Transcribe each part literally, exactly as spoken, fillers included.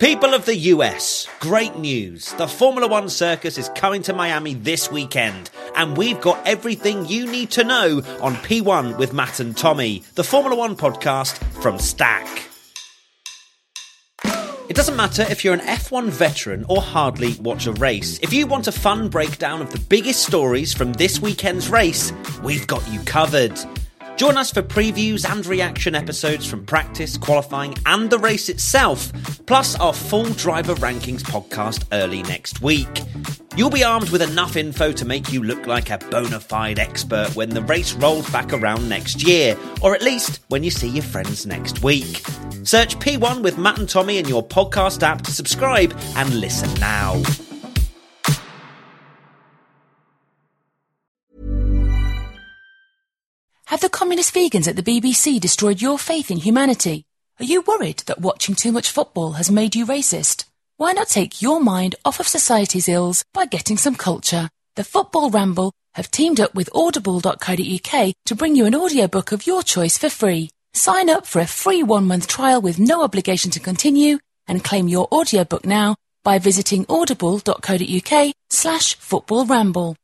People of the U S, great news. The Formula One circus is coming to Miami this weekend, and we've got everything you need to know on P one with Matt and Tommy, the Formula One podcast from Stack. It doesn't matter if you're an F one veteran or hardly watch a race. If you want a fun breakdown of the biggest stories from this weekend's race, we've got you covered. Join us for previews and reaction episodes from practice, qualifying and the race itself, plus our full driver rankings podcast early next week. You'll be armed with enough info to make you look like a bona fide expert when the race rolls back around next year, or at least when you see your friends next week. Search P one with Matt and Tommy in your podcast app to subscribe and listen now. Have the communist vegans at the B B C destroyed your faith in humanity? Are you worried that watching too much football has made you racist? Why not take your mind off of society's ills by getting some culture? The Football Ramble have teamed up with audible dot co dot uk to bring you an audiobook of your choice for free. Sign up for a free one-month trial with no obligation to continue and claim your audiobook now by visiting audible dot co dot uk slash football ramble.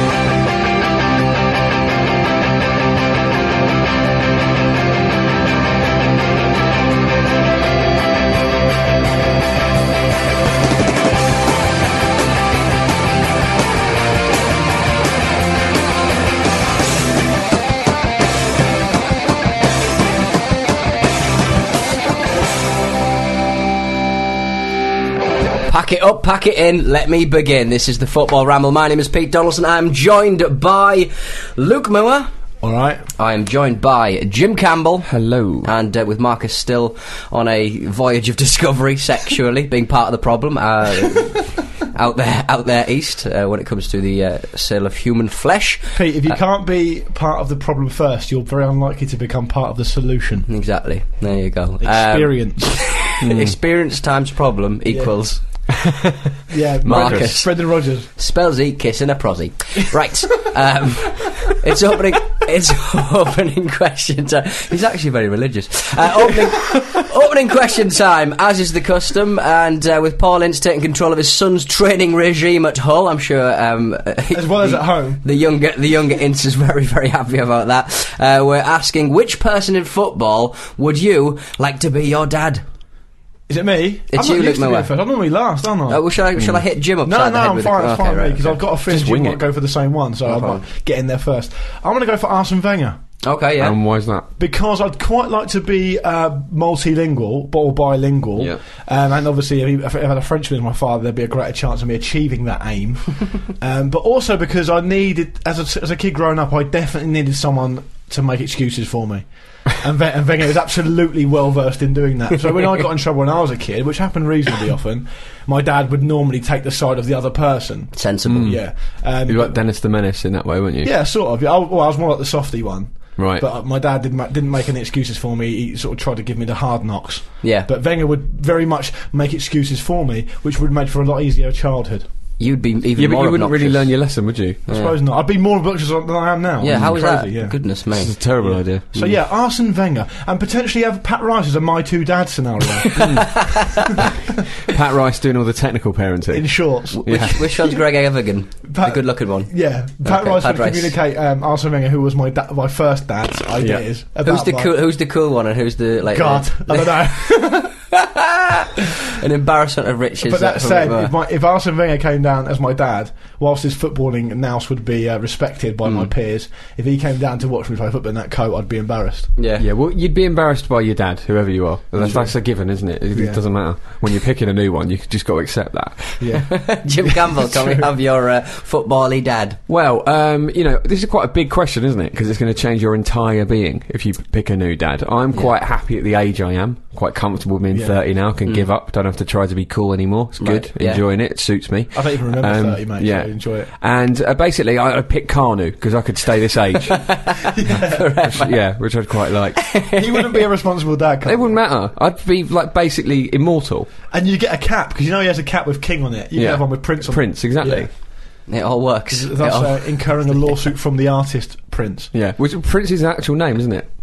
Pack it up, pack it in, let me begin. This is the Football Ramble. My name is Pete Donaldson. I'm joined by Luke Moore. Alright. I am joined by Jim Campbell. Hello. And uh, with Marcus still on a voyage of discovery sexually, being part of the problem. Uh, out there out there east, uh, when it comes to the uh, sale of human flesh. Pete, if you uh, can't be part of the problem first, you're very unlikely to become part of the solution. Exactly. There you go. Experience. Um, experience times problem equals... Yeah. Yeah, Marcus. Brendan Rodgers. Spells eat, kiss and a prosy. Right. um, it's opening It's opening question time. He's actually very religious. Uh, opening, opening question time, as is the custom, and uh, with Paul Ince taking control of his son's training regime at Hull, I'm sure... Um, as well the, as at home. The younger, the younger Ince is very, very happy about that. Uh, we're asking, which person in football would you like to be your dad? Is it me? It's I'm you, not used Luke to Moore. be first. I'm normally last, aren't I? Oh, well, shall I, mm. shall I hit Jim upside no, the no, head I'm with fine, a... it's okay, fine right, because okay. I've got a feeling Just you wing might it. go for the same one, so No I problem. might get in there first. I'm going to go for Arsene Wenger. Okay, yeah. And why is that? Because I'd quite like to be uh, multilingual, or bilingual, Yeah. um, and obviously if, he, if I had a Frenchman as my father, there'd be a greater chance of me achieving that aim. um, but also because I needed, as a, as a kid growing up, I definitely needed someone to make excuses for me. and, Ve- and Wenger was absolutely well versed in doing that. So when I got in trouble when I was a kid, which happened reasonably often, my dad would normally take the side of the other person. Sensible. Mm. Yeah. Um, You're like Dennis the Menace in that way, weren't you? yeah, sort of. Yeah, I, well, I was more like the softy one. Right. But uh, my dad didn't ma- didn't make any excuses for me. He sort of tried to give me the hard knocks. Yeah. But Wenger would very much make excuses for me, which would make for a lot easier childhood. You'd be even Yeah, but more you wouldn't obnoxious. really learn your lesson, would you? I suppose not. I'd be more obnoxious than I am now. Yeah, It's how is crazy, that? Yeah. Goodness me. This is a terrible idea. So yeah, Arsene Wenger, and potentially have Pat Rice as a my two dads scenario Pat Rice doing all the technical parenting. in shorts. Which, which one's Greg Evigan? Pat- the good-looking one. Yeah, Pat Okay, Rice Pat would Rice. communicate um, Arsene Wenger, who was my da- my first dad's ideas. Who's about the my- cool? Who's the cool one, and who's the like? God, the- I don't know. An embarrassment of riches. But that from said, it, if, my, if Arsene Wenger came down as my dad, whilst his footballing nous would be uh, respected by Mm. my peers, if he came down to watch me play football in that coat, I'd be embarrassed. yeah. Yeah, well, you'd be embarrassed by your dad, whoever you are. That's, that's a given, isn't it? It, Yeah. it doesn't matter. When you're picking a new one, you just got to accept that. Yeah. Jim Campbell, can we have your uh, football-y dad? Well, um, you know, this is quite a big question, isn't it? Because it's going to change your entire being if you pick a new dad. I'm quite happy at the age I am. Quite comfortable being Yeah. thirty now. Can give up. Don't have to try to be cool anymore. It's Right, good. yeah. Enjoying it. It suits me. I don't even remember Um, thirty, mate, yeah. so I enjoy it. And uh, basically, I, I picked Carnu because I could stay this age. Forever. Yeah, which I'd quite like. He wouldn't be a responsible dad, It wouldn't matter. I'd be like basically immortal. And you get a cap, because you know he has a cap with King on it. You Yeah. can have one with Prince on Prince, it. exactly. Yeah. It all works. Thus It all- uh, incurring a lawsuit from the artist Prince. Yeah, which Prince is an actual name, isn't it?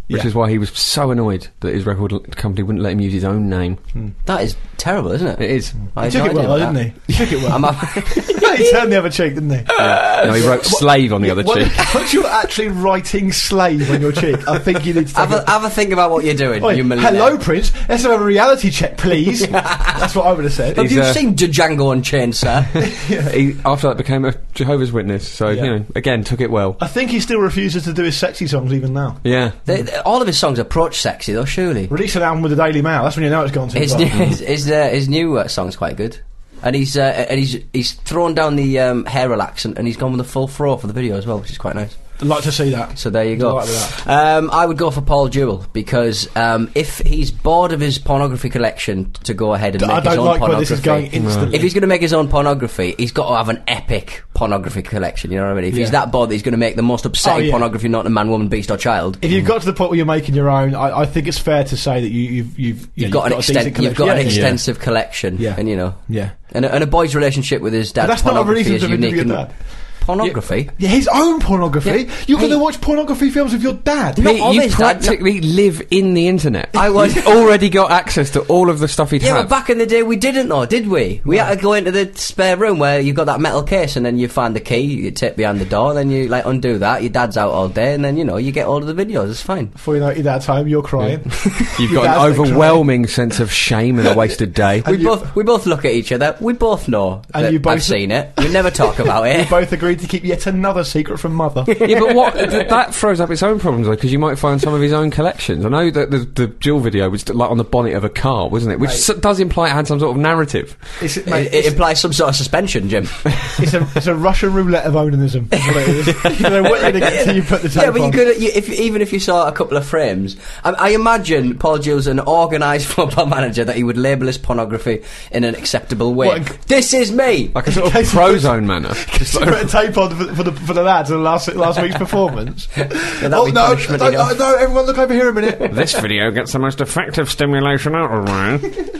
which Yeah. is why he was so annoyed that his record l- company wouldn't let him use his own name. That is terrible, isn't it? It is. I He had took no it well, idea though, about didn't he? He took it well. I'm a- He turned the other cheek, didn't he? No, he wrote slave on the other What- cheek. Once you're actually writing slave on your cheek, I think you need to take have, a... a, have a think about what you're doing, Oi, you millionaire. hello, Prince. Let's have a reality check, please. That's what I would have said. Have He's, you uh, seen Django Unchained, sir? He, after that, became a Jehovah's Witness. So Yeah. you know, again, took it well. I think he still refuses to do his sexy songs even now. Yeah. they, they, all of his songs approach sexy, though, surely. Release an album with the Daily Mail. That's when you know it's gone too His far. new, his his, uh, his new uh, song's quite good, and he's uh, and he's he's thrown down the um, hair relaxant, and he's gone with a full fro for the video as well, which is quite nice. I'd like to see that. So there you go. Delighted with Um, I would go for Paul Jewell because um, if he's bored of his pornography collection, to go ahead and D- make I his don't own like where pornography. this is going instantly. If he's going to make his own pornography, he's got to have an epic pornography collection. You know what I mean? If he's Yeah. that bored that he's going to make the most upsetting Oh, yeah. pornography, not a man, woman, beast, or child. If you've got to the point where you're making your own, I, I think it's fair to say that you, you've you've yeah, You've got an a extent, decent you've got collection. an Yeah, extensive collection, Yeah. and you know, Yeah. and a, and a boy's relationship with his But dad's that's not a pornography reason is to unique. interview And your dad. pornography. Yeah, his own pornography. Yeah. You're Hey. going to watch pornography films with your dad. Not Pete, of you his dad, practically live in the internet. I was- You've already got access to all of the stuff he'd Yeah, have. but back in the day we didn't though, did we? We had to go into the spare room where you've got that metal case and then you find the key, you tip behind the door, then you like undo that, your dad's out all day, and then you know, you get all of the videos, it's fine. Before you know it, your dad's home, you're crying. You've Your got dad's an like overwhelming sense of shame and a wasted day. We you- both we both look at each other, we both know And that you both- I've seen it. We never talk about You it. both agreed to keep yet another secret from mother. Yeah, but what th- that throws up its own problems though, because you might find some of his own collections. I know that the, the Jill video was like on the bonnet of a car, wasn't it? Which Right. s- does imply it had some sort of narrative. It's, It, mate, it it's, implies some sort of suspension, Jim. it's, a, it's a Russian roulette of onanism. That's what it is. You don't know what you're going to get till you put the tape Yeah, but you on. could, you, if, even if you saw a couple of frames, I, I imagine Paul Jewell's an organised football manager that he would label his pornography in an acceptable way. What, in- This is me. Like a sort of case he pro puts- zone manner. Just You like- put a tape on for, for the for the lads in last last week's performance. that'd oh be no, punishment no, no, enough. no! Everyone, look over here a minute. This video gets the most effective stimulation out of mine.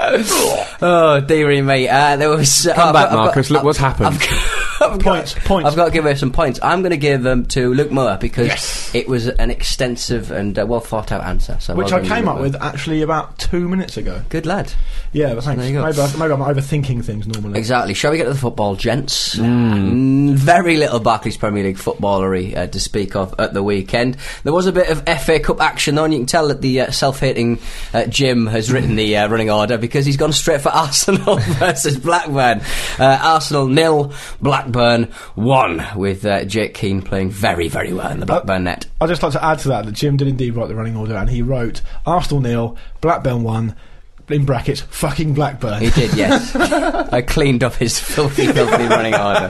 Oh, dearie me. Uh, there was. Uh, Come I've back, got- I've Marcus. got- Look what's happened. I've got, I've Points, got, points. I've got to give her some points. I'm going to give them to Luke Moore because Yes. it was an extensive and uh, well thought out answer. So Which well I done, came Luke up Moore. with actually about two minutes ago. Good lad. Yeah, but thanks. there you go. Maybe, I, maybe I'm overthinking things normally. Exactly. Shall we get to the football, gents? Mm, very little Barclays Premier League footballery uh, to speak of at the weekend. There was a bit of F A Cup action, though, and you can tell that the uh, self-hating uh, Jim has written the uh, running order because he's gone straight for Arsenal versus Blackburn. Uh, Arsenal nil, Blackburn one, with uh, Jake Keane playing very, very well in the Blackburn net. I'd just like to add to that that Jim did indeed write the running order, and he wrote Arsenal nil, Blackburn one, in brackets, fucking Blackburn. He did, yes. I cleaned up his filthy, filthy running order.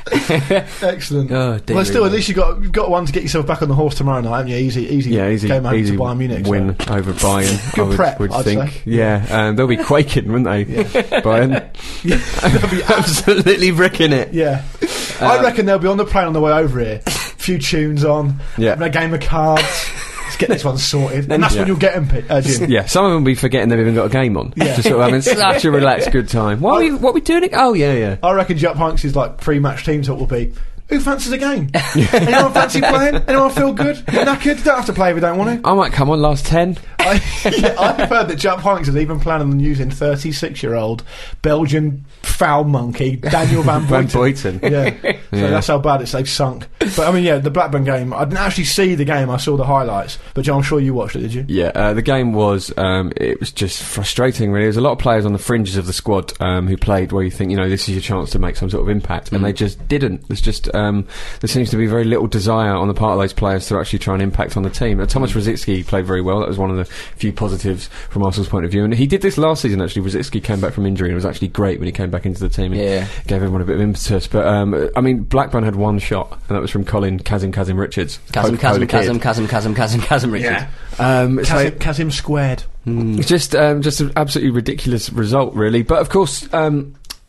Excellent. Oh, dear well, still, me. at least you got you've got one to get yourself back on the horse tomorrow night, haven't you? Easy, easy. Yeah, easy, Game home easy to Bayern Munich. so- win over Bayern. Good I would, prep, would I'd think. say. Yeah, um, they'll be quaking, wouldn't they? Bayern. They'll be Absolutely bricking it. Yeah, Uh, I reckon they'll be on the plane on the way over here. A few tunes on, Yeah. having a game of cards. Let's get this one sorted, and that's Yeah. when you'll get them, uh, Jim. Yeah, some of them will be forgetting they've even got a game on. Yeah. Just sort of having such a relaxed, good time. What are we, what are we doing? Oh, yeah, yeah. I reckon Jupp Heynck's like pre-match team talk will be, who fancies a game? Anyone fancy playing? Anyone feel good? Knackered? Don't have to play if you don't want to. I might come on last ten. I, yeah, I've heard that Jupp Heynck's is even planning on using thirty-six-year-old Belgian foul monkey Daniel Van Van Boyten. Boyten. Yeah, so Yeah. that's how bad it's they've sunk. But I mean, yeah, the Blackburn game. I didn't actually see the game. I saw the highlights. But John, I'm sure you watched it, did you? Yeah, uh, the game was, um, it was just frustrating, really. There's a lot of players on the fringes of the squad um, who played where you think, you know, this is your chance to make some sort of impact, and they just didn't. There's just, um, there seems to be very little desire on the part of those players to actually try and impact on the team. Uh, Thomas Rosicky played very well. That was one of the few positives from Arsenal's point of view. And he did this last season, actually. Rosicky came back from injury and was actually great when he came back into the team. And Yeah. gave everyone a bit of impetus. But, um, I mean, Blackburn had one shot, and that was from Colin Kazim Kazim Richards. Chasm, Coca-Cola chasm, kid. chasm, chasm, chasm, chasm, chasm, Richard. Um, so- Kazim, Kazim squared. It's just um, just an absolutely ridiculous result, really. But of course, um, it,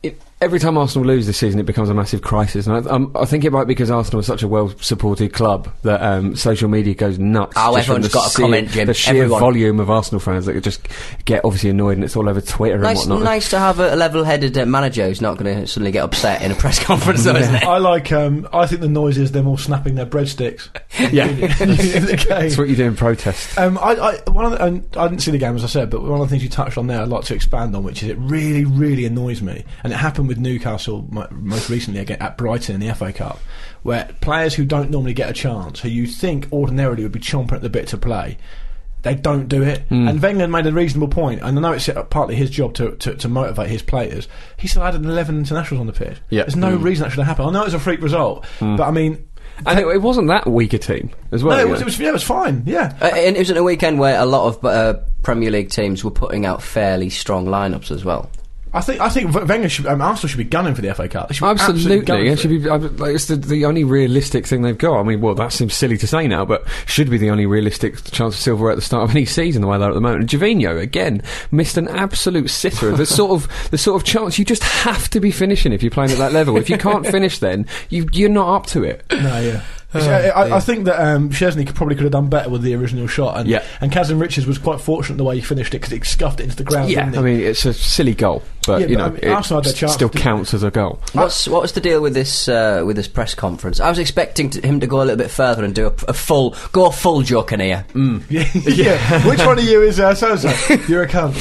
every time Arsenal lose this season, it becomes a massive crisis. And I, um, I think it might be because Arsenal is such a well-supported club that um, social media goes nuts. Oh, just from everyone's the got a sheer, comment, Jim. The sheer Everyone. volume of Arsenal fans that just get obviously annoyed, and it's all over Twitter and Nice, whatnot. nice to have a, a level-headed uh, manager who's not going to suddenly get upset in a press conference, though, isn't it? I like. Um, I think the noise is them all snapping their breadsticks. Yeah. in, in, in the game. That's what you do in protest. Um, I, I, one of the, and I didn't see the game as I said, but one of the things you touched on there, I'd like to expand on, which is it really, really annoys me, and it happened with Newcastle mo- most recently again at Brighton in the F A Cup, where players who don't normally get a chance, who you think ordinarily would be chomping at the bit to play, they don't do it. Mm. And Wenger made a reasonable point, and I know it's partly his job to, to, to motivate his players. He still added eleven internationals on the pitch. Yep. There's no Mm. reason that should have happened. I know it's a freak result, Mm. but I mean, And it, it wasn't that weak a team as well. no, it you was, know. it was, yeah, it was fine. Yeah. Uh, and it was in a weekend where a lot of uh, Premier League teams were putting out fairly strong lineups as well. I think I think Wenger should, um, Arsenal should be gunning for the F A Cup. They should be Absolutely, gunning it for should be. uh, Like, it's the, the only realistic thing they've got. I mean, well, that seems silly to say now, but should be the only realistic chance of silverware at the start of any season. The way they're at the moment, and Gervinho again missed an absolute sitter. The sort of the sort of chance you just have to be finishing if you're playing at that level. If you can't finish, then you you're not up to it. No, yeah. It's- I, I, I think that um, Szczesny could, probably could have done better with the original shot, and Yeah. and Kazim Richards was quite fortunate the way he finished it because it scuffed it into the ground. Yeah, didn't it? I mean, it's a silly goal, but Yeah, you but, know, I mean, Arsenal had their it chance, still didn't counts as a goal. What's what was the deal with this uh, with this press conference? I was expecting to, him to go a little bit further and do a, a full go full joking here. Mm. yeah, yeah. Which one of you is uh, so-and-so? You're a cunt.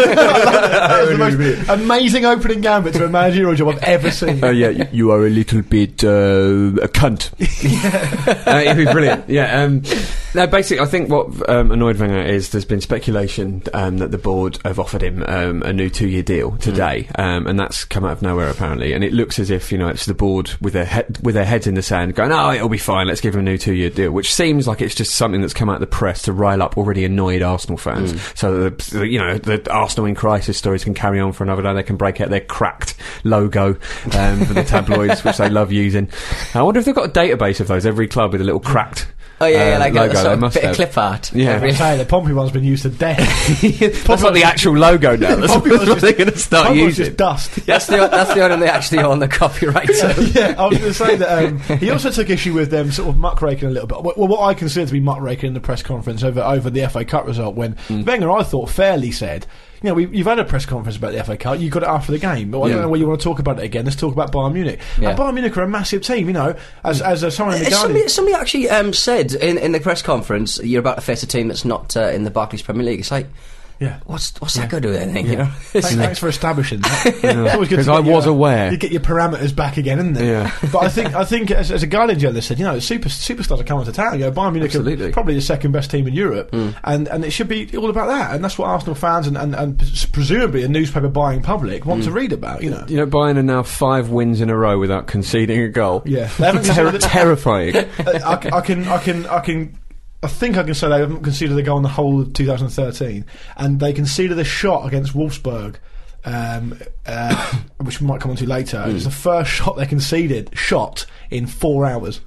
That was the most amazing opening gambit to a managerial job I've ever seen. Oh yeah, you are a little bit uh, a cunt. uh, it'd be brilliant. Yeah. Um, no, basically, I think what um, annoyed Wenger is there's been speculation um, that the board have offered him um, a new two-year deal today, mm. um, and that's come out of nowhere apparently. And it looks as if you know it's the board with their he- with their heads in the sand, going, "Oh, it'll be fine. Let's give him a new two-year deal," which seems like it's just something that's come out of the press to rile up already annoyed Arsenal fans, mm. so that the, you know the Arsenal in crisis stories can carry on for another day. They can break out their cracked logo um, for the tabloids, which they love using. I wonder if they've got a database of those. Every club with a little cracked. Oh yeah, yeah uh, like logo. a, a sort They of must bit have. of clip art. Yeah. I say the Pompey one's been used to death. That's not the actual logo now. That's Pompey what one's just- they're going to start Pompey one's using. just dust. That's the that's the one they actually own the copyright. So. Yeah, I was going to say that um, he also took issue with them sort of muckraking a little bit. Well, what I consider to be muckraking in the press conference over over the F A Cup result, when mm. Wenger, I thought, fairly said, you know, we, you've had a press conference about the F A Cup, you got it after the game. Well, I Yeah. don't know whether you want to talk about it again. Let's talk about Bayern Munich. Yeah. And Bayern Munich are a massive team, you know, as as uh, someone in the Uh, Guardian. Somebody, somebody actually um, said in, in the press conference, you're about to face a team that's not uh, in the Barclays Premier League. It's like, Yeah. what's what's Yeah. that going to do with anything? Yeah. You know, Thanks, thanks for establishing that. It's always good to Because get I was your- aware. You get your parameters back again, isn't it? Yeah. But I think I think as, as a Guardian journalist said, you know, super superstars are coming to town. You know, Bayern Munich Absolutely. are probably the second best team in Europe, Mm. and and it should be all about that. And that's what Arsenal fans and and, and pres- presumably a newspaper buying public want to read about. You know. You know, Bayern are now five wins in a row without conceding a goal. Yeah. They haven't Ter- conceded- terrifying. I, I can I can I can. I can I think I can say they haven't conceded a goal in the whole of twenty thirteen, and they conceded a shot against Wolfsburg, um, uh, which we might come on to later. Mm. It was the first shot they conceded, shot in four hours.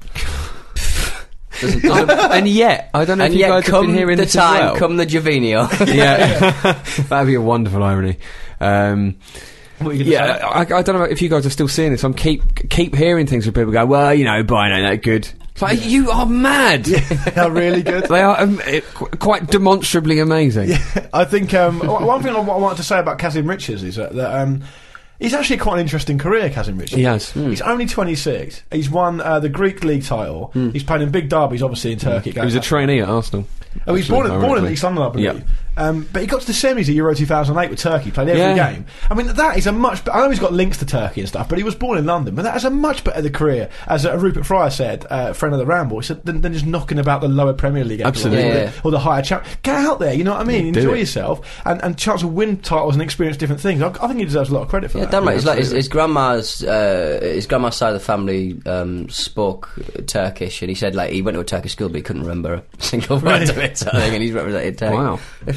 doesn't, doesn't, and yet, I don't know and if you yet, guys have come been hearing the this time, as well. come the Jovino. Yeah, that'd be a wonderful irony. Um, yeah, I, I don't know if you guys are still seeing this. I'm keep keep hearing things where people go, "Well, you know, Bayern ain't that good." It's like, you are mad. They're really good. They are um, it, qu- quite demonstrably amazing. Yeah, I think um, w- one thing I, w- I wanted to say about Kazim Richards is that, that um, he's actually quite an interesting career, Kazim Richards. He has. He's only twenty-six. He's won uh, the Greek league title. He's played in big derbies, obviously, in Turkey. He was a trainee at Arsenal. Oh, he's actually, born, in, born in ironically. East London, I believe. Yep. Um, but he got to the semis of Euro two thousand eight with Turkey, played every Yeah. game. I mean, that is a much... I know he's got links to Turkey and stuff, but he was born in London. But that is a much better career, as uh, Rupert Fryer said, uh, friend of the Ramble, he said, than, than just knocking about the lower Premier League. Absolutely. Or, Yeah. the, or the higher... Cha- Get out there, you know what I mean? Do Enjoy it. yourself, and, and chance to win titles and experience different things. I, I think he deserves a lot of credit for Yeah, that. damn right. His, like, his, absolutely. his grandma's uh, his grandma's side of the family um, spoke Turkish, and he said like he went to a Turkish school, but he couldn't remember a single word of it. Sort of thing, and he's represented Turkey. Wow.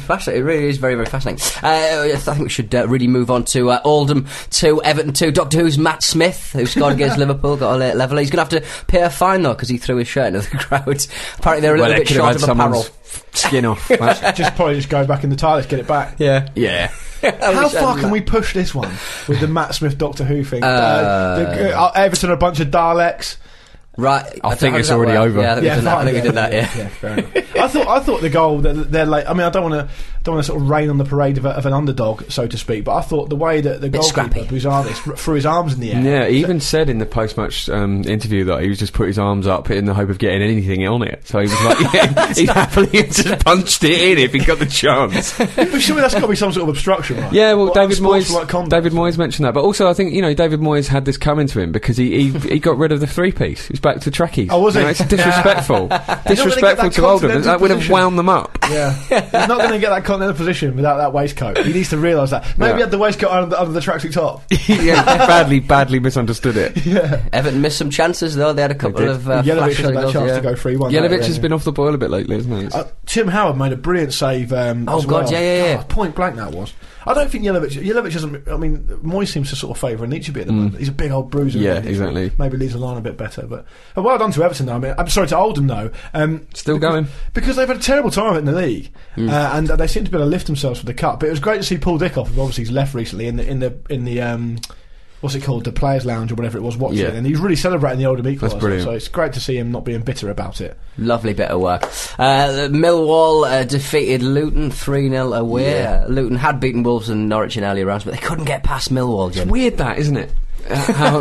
fascinating. It really is very, very fascinating. Uh, I think we should uh, really move on to uh, Oldham two, Everton two. Doctor Who's Matt Smith, who scored against Liverpool, got a late leveller. He's going to have to pay a fine, though, because he threw his shirt into the crowd. Apparently they're a well, little bit short of apparel. Skin off. Just probably just go back in the toilet, get it back. Yeah. Yeah. How far can we push this one with the Matt Smith Doctor Who thing? Uh, Uh, the, uh, Everton are a bunch of Daleks. Right. I think how it's does that already work? over. Yeah, I think, Yeah, we, did that. I fine, think we yeah, did that, yeah. yeah, fair enough. I thought I thought the goal that they're like. I mean, I don't want to don't want to sort of rain on the parade of, a, of an underdog, so to speak. But I thought the way that the Bit goalkeeper scrappy. Buzardis threw his arms in the air. Yeah, he even said in the post-match um, interview that he was just put his arms up in the hope of getting anything on it. So he was like, yeah, he'd happily just punched it in if he got the chance. But surely that's got to be some sort of obstruction, right? Yeah, well, Or David Moyes. unsportsmanlike conduct. David Moyes mentioned that, but also I think you know David Moyes had this coming to him because he he, he got rid of the three piece. He was back to trackies. Oh, was You he? know, it's disrespectful, disrespectful that to Oldham. continental That would have position. wound them up. Yeah, he's not going to get that continental position without that waistcoat. He needs to realise that. Maybe Yeah. he had the waistcoat under, under the tracksuit top. yeah, badly, badly misunderstood it. Yeah, Everton missed some chances, though. They had a couple did. of uh, Yelovich flashes had of that goals, chance yeah. to go three one. Yelovich has been off the boil a bit lately, hasn't he? It's- Uh, Tim Howard made a brilliant save. Um, Oh, as God, well. yeah, yeah, yeah. God, point blank that was. I don't think Yelovich. Yelovich doesn't. I mean, Moyes seems to sort of favour Nietzsche a bit at the moment. He's a big old bruiser. Yeah, isn't he? exactly. Maybe leaves the line a bit better. But uh, well done to Everton, though. I mean, I'm sorry to Oldham, though. Um, Still because, going. because they've had a terrible time of it in the league, Mm. uh, and they seem to be able to lift themselves for the cup. But it was great to see Paul Dickoff, who obviously he's left recently, in the in the in the. Um, What's it called? The Players' Lounge or whatever it was. Watching Yeah. it, and he's really celebrating the Oldham equaliser. brilliant. So it's great to see him not being bitter about it. Lovely bit of work. Uh, Millwall uh, defeated Luton three nil away. Yeah. Uh, Luton had beaten Wolves and Norwich in earlier rounds, but they couldn't get past Millwall, Jim. It's weird that, isn't it? Uh, how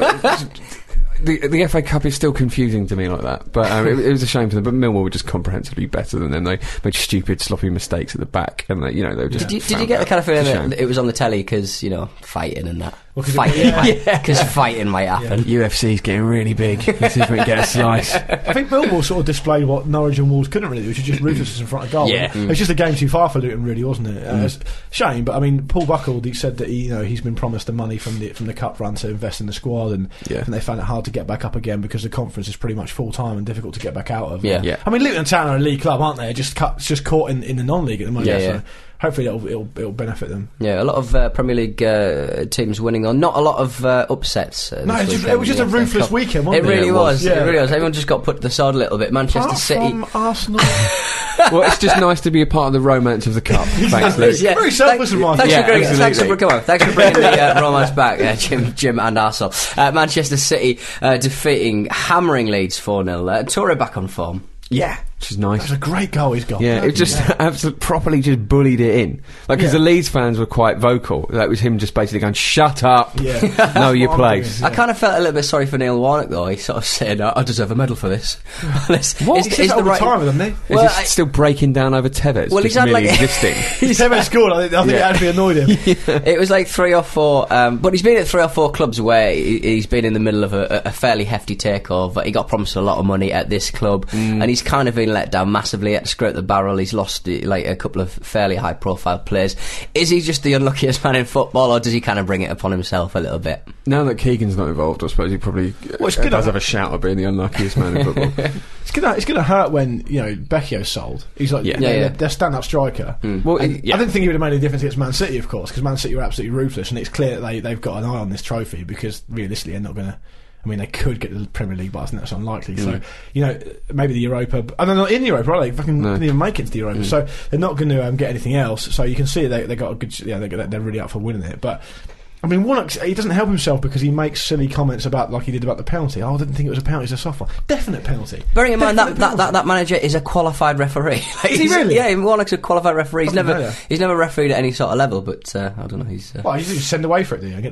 the the F A Cup is still confusing to me like that, but um, it, it was a shame for them. But Millwall were just comprehensively better than them. They made stupid, sloppy mistakes at the back, and they, you know they were just. Did you, did found you get the out. kind of feeling It's a shame. that it was on the telly because, you know, fighting and that? Well, 'cause it- fighting, yeah. because fighting might happen. U F C's getting really big. Let's see if we can get a slice. I think Millwall sort of displayed what Norwich and Wolves couldn't really do, which is just ruthlessness in front of goal. Yeah. It was just a game too far for Luton, really, wasn't it? Uh, it's a shame, but I mean, Paul Buckle, he said that he, you know, he's been promised the money from the from the cup run to invest in the squad, and, Yeah. and they found it hard to get back up again because the conference is pretty much full time and difficult to get back out of. Yeah. Yeah. I mean, Luton Town are a league club, aren't they? Just cut, just caught in, in the non-league at the moment. Yeah, so yeah. hopefully it'll, it'll it'll benefit them. Yeah, a lot of uh, Premier League uh, teams winning on, not a lot of uh, upsets. Uh, No, this it's just, weekend it was just a in the F A ruthless Cup. weekend, It wasn't it? really it was. was. It Yeah. really was. Everyone just got put to the side a little bit. Manchester Apart City. from Arsenal. Well, it's just nice to be a part of the romance of the cup. Thanks, Luke. Yeah. Very selfless of mine. Thanks, Yeah, for bringing, thanks, for, absolutely. come on, thanks for bringing the uh, romance back, uh, Jim, Jim and Arsenal. Uh, Manchester City uh, defeating, hammering Leeds four nil. Uh, Toure back on form. Yeah, which is nice. That's a great goal he's got. Yeah, it just absolutely properly just bullied it in. Like, because Yeah. the Leeds fans were quite vocal. That was him just basically going, "Shut up, Yeah. know your That's what I'm place." doing. I kind of felt a little bit sorry for Neil Warnock, though. He sort of said, I deserve a medal for this. this What? is- He is says that all the right- time, doesn't he? Is Well, he I- still breaking down over Tevez? Well, just he's had merely like- existing. Tevez scored. I think, I think Yeah. it actually annoyed him. It was like three or four, um, but he's been at three or four clubs where he, he's been in the middle of a, a fairly hefty takeover. He got promised a lot of money at this club, Mm. and he's kind of been let down massively. He had to scrape the barrel. He's lost uh, like a couple of fairly high-profile players. Is he just the unluckiest man in football, or does he kind of bring it upon himself a little bit? Now that Keegan's not involved, I suppose he probably Well, it's uh, good does on- have a shout at being the unluckiest man in football. It's gonna it's gonna hurt when you know Becchio's sold. He's like Yeah. they're, Yeah, yeah. they're stand-up striker. Well, And yeah. I didn't think he would have made any difference against Man City, of course, because Man City were absolutely ruthless, and it's clear that they they've got an eye on this trophy because realistically they're not going to. I mean, they could get the Premier League, but I think that's unlikely. So, you know, maybe the Europa. I don't know, in Europa, are they? Fucking No. didn't even make it to the Europa. So they're not going to um, get anything else. So you can see they they got a good. Yeah, they they're really up for winning it, but. I mean, Warnock, he doesn't help himself because he makes silly comments about, like he did about the penalty. Oh, I didn't think it was a penalty, it's a soft one. Definite penalty. Bearing in mind that, Definite that, penalty. that, that manager is a qualified referee. Like, Is he he's- really? Yeah, Warnock's a qualified referee. He's I didn't never know that. he's never refereed at any sort of level, but uh, I don't know. He's uh, Well, you just send away for it, do you? I get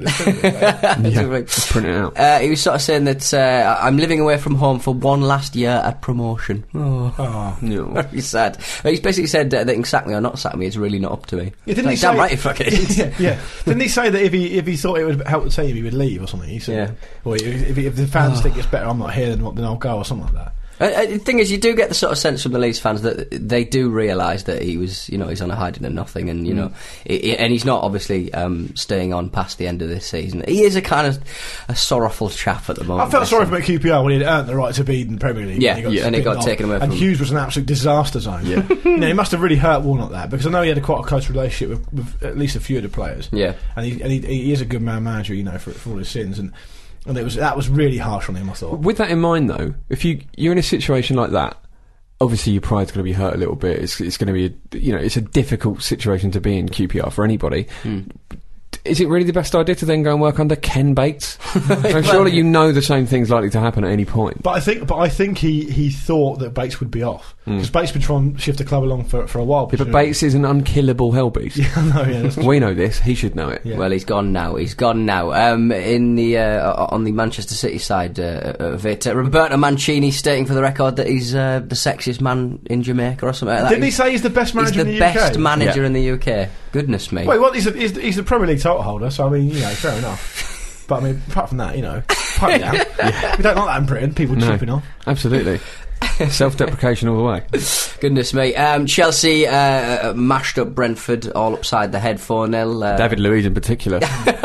the yeah, Right. just print it out. Uh, he was sort of saying that uh, I'm living away from home for one last year at promotion. Oh, Oh. No. very sad. But he's basically said uh, that he can sack me or not sack me. It's really not up to me. Yeah, didn't like, he say damn right, he fucking is. yeah, yeah. Didn't he say that if he if he thought it would help the team, he would leave or something? He said, Yeah. Or if, if the fans think it's better, I'm not here, then, then I'll go or something like that. Uh, uh, the thing is, you do get the sort of sense from the Leeds fans that they do realise that he was, you know, he's on a hiding and nothing, and you mm. know, it, it, and he's not obviously um, staying on past the end of this season. He is a kind of a sorrowful chap at the moment. I felt sorry for him at Q P R when he'd earned the right to be in the Premier League. Yeah, and, he got, yeah. and it got off. taken away from And him. Hughes was an absolute disaster zone. Yeah. You know, he must have really hurt Warnock that, because I know he had a quite a close relationship with, with at least a few of the players. Yeah, and he and he, he is a good man manager, you know, for, for all his sins, and and it was that was really harsh on him, I thought. With that in mind, though, if you you're in a situation like that, obviously your pride's going to be hurt a little bit. It's it's going to be a, you know it's a difficult situation to be in Q P R for anybody. Mm. Is it really the best idea to then go and work under Ken Bates? So surely you know the same thing's likely to happen at any point. But I think, but I think he, he thought that Bates would be off, because mm. Bates been trying to shift the club along for for a while. Yeah, but Bates is an unkillable hell beast. Yeah, I know. Yeah, we know this. He should know it. Yeah. Well, he's gone now. He's gone now. Um, in the uh, on the Manchester City side uh, of it, uh, Roberto Mancini stating for the record that he's uh, the sexiest man in Jamaica or something like that. Didn't he say he's the best manager in the, in the U K? He's the best manager yeah. in the U K. Goodness me. Wait, what? He's, a, he's, he's the Premier League title holder, so I mean, you know, fair enough. But I mean, apart from that, you know, pipe down. Yeah. We don't like that in Britain, people no, chipping off. Absolutely. Self-deprecation all the way. Goodness me. Um, Chelsea uh, mashed up Brentford all upside the head four nil. Uh, David Luiz in particular.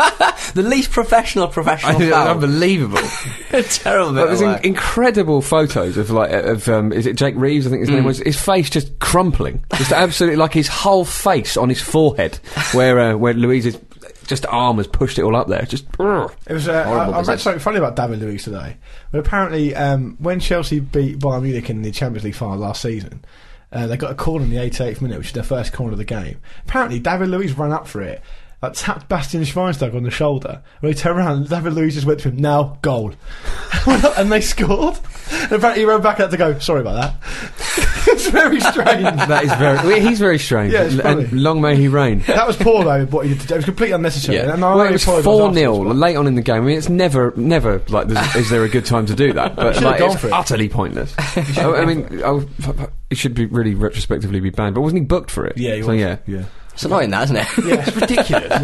The least professional professional foul. Unbelievable. Terrible bit. But there's in- incredible photos of, like, of um, is it Jake Reeves, I think his mm. name was, his face just crumpling. Just absolutely, like his whole face on his forehead, where, uh, where Luiz's just arm has pushed it all up there. Just ugh. It was. Uh, I, I read something funny about David Luiz today. But apparently, um, when Chelsea beat Bayern Munich in the Champions League final last season, uh, they got a corner in the eighty-eighth minute, which is their first corner of the game. Apparently, David Luiz ran up for it, like, tapped Bastian Schweinsteiger on the shoulder. When he turned around, David Luiz just went to him, "Now, goal." And they scored. And apparently he ran back out to go, "Sorry about that." It's very strange. That is very... Well, he's very strange. Yeah, it's funny. And long may he reign. That was poor, though, what he did. It was completely unnecessary. Yeah. And I well, it was four nil well. late on in the game. I mean, it's never, never, like, is there a good time to do that? But, like, it's it. utterly pointless. I, I mean, I, it should be really retrospectively be banned, but wasn't he booked for it? Yeah, he so, was. yeah. yeah. It's annoying, that, isn't it? Yeah, it's ridiculous.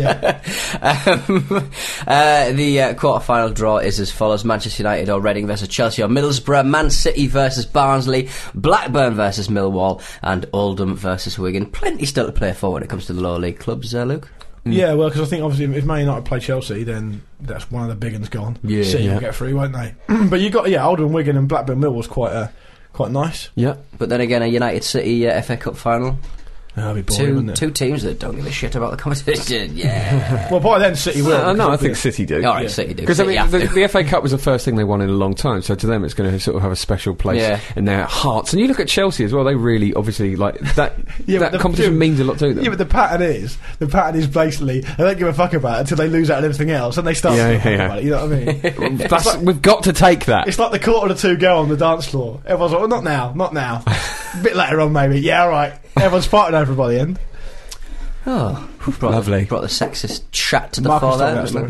Yeah. um, uh, the uh, quarter-final draw is as follows: Manchester United or Reading versus Chelsea or Middlesbrough, Man City versus Barnsley, Blackburn versus Millwall, and Oldham versus Wigan. Plenty still to play for when it comes to the lower league clubs, uh, Luke. Mm. Yeah, well, because I think obviously if Man United play Chelsea, then that's one of the big ones gone. Yeah, City yeah. will get through, won't they? But you got yeah, Oldham, Wigan, and Blackburn Millwall's quite uh, quite nice. Yeah, but then again, a United City uh, F A Cup final. That'd be boring, two, wouldn't it? two teams that don't give a shit about the competition. Yeah. Well, by then City will. Uh, no, I think City do. All right, yeah. City do. Because I mean, the, the F A Cup was the first thing they won in a long time, so to them it's going to sort of have a special place yeah. in their hearts. And you look at Chelsea as well; they really, obviously, like that. yeah, that the, competition the, means a lot to them. Yeah, but the pattern is the pattern is basically they don't give a fuck about it until they lose out on everything else, and they start. Yeah, to yeah, yeah. about it, you know what I mean? That's, like, we've got to take that. It's like the quarter to two girl on the dance floor. Everyone's like, well, not now, not now. A bit later on, maybe. Yeah, all right. Everyone's partying over by the end. Oh, brought lovely. The, brought the sexist chat to the Marcus fore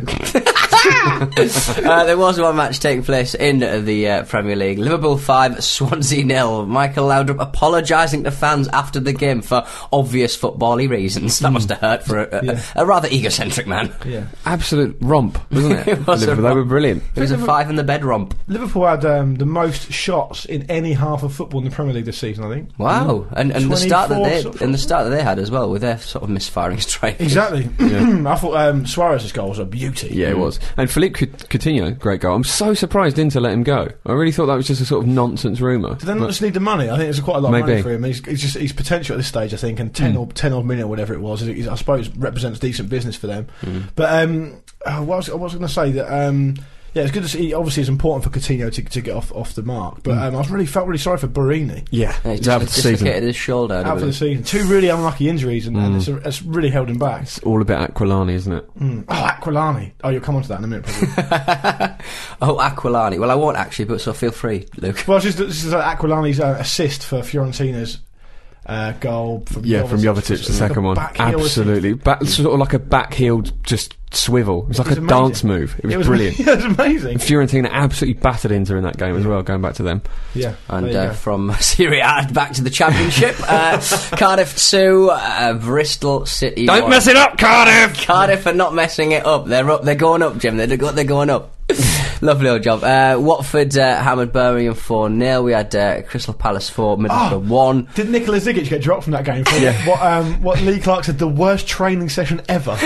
there. uh, there was one match taking place in the uh, Premier League. Liverpool five, Swansea nil. Michael Laudrup apologising to fans after the game for obvious football-y reasons. That mm. must have hurt for a, a, yeah. a, a rather egocentric man. Yeah, absolute romp, wasn't it? It was Liverpool, they were brilliant. It was a five in the bed romp. Liverpool had um, the most shots in any half of football in the Premier League this season, I think. Wow, and, and the start that they sort of and the start that they had as well with their sort of misfiring strikes. Exactly. Yeah. I thought um, Suarez's goal was a beauty. Yeah, it was. And Philippe Coutinho, great goal. I'm so surprised Inter let him go. I really thought that was just a sort of nonsense rumour. Do they not just need the money? I think there's quite a lot maybe. of money for him. He's, he's just he's potential at this stage, I think, and ten mm. or ten odd million or whatever it was. Is, I suppose represents decent business for them. Mm. But um, uh, what was, I was going to say that. Um, Yeah, it's good to see. Obviously, it's important for Coutinho to, to get off, off the mark. But um, I was really felt really sorry for Barini. Yeah, yeah he's out for the season. His shoulder out for the season. Two really unlucky injuries, and, mm. and it's, a, it's really held him back. It's all a bit Aquilani, isn't it? Mm. Oh, Aquilani. Oh, you'll come on to that in a minute, probably. Oh, Aquilani. Well, I won't actually, but so feel free, Luke. Well, it's just, this is like Aquilani's uh, assist for Fiorentina's. Uh, goal from yeah Jovetic. from Jovetic, the second one, absolutely, back, sort of like a back-heeled just swivel. It was like it was a amazing. dance move. It was, it was brilliant. Yeah, it was amazing. And Fiorentina absolutely battered Inter in that game as well. Going back to them, yeah, and uh, from Serie A back to the Championship, uh, Cardiff two, uh, Bristol City. Don't one. mess it up, Cardiff. Cardiff are not messing it up. They're up. They're going up, Jim. They're they're going up. Lovely old job. Uh, Watford uh, hammered Birmingham four nil. We had uh, Crystal Palace four, Middlesbrough Oh, one. Did Nikola Zigic get dropped from that game for Yeah. what, um, what Lee Clark said, the worst training session ever?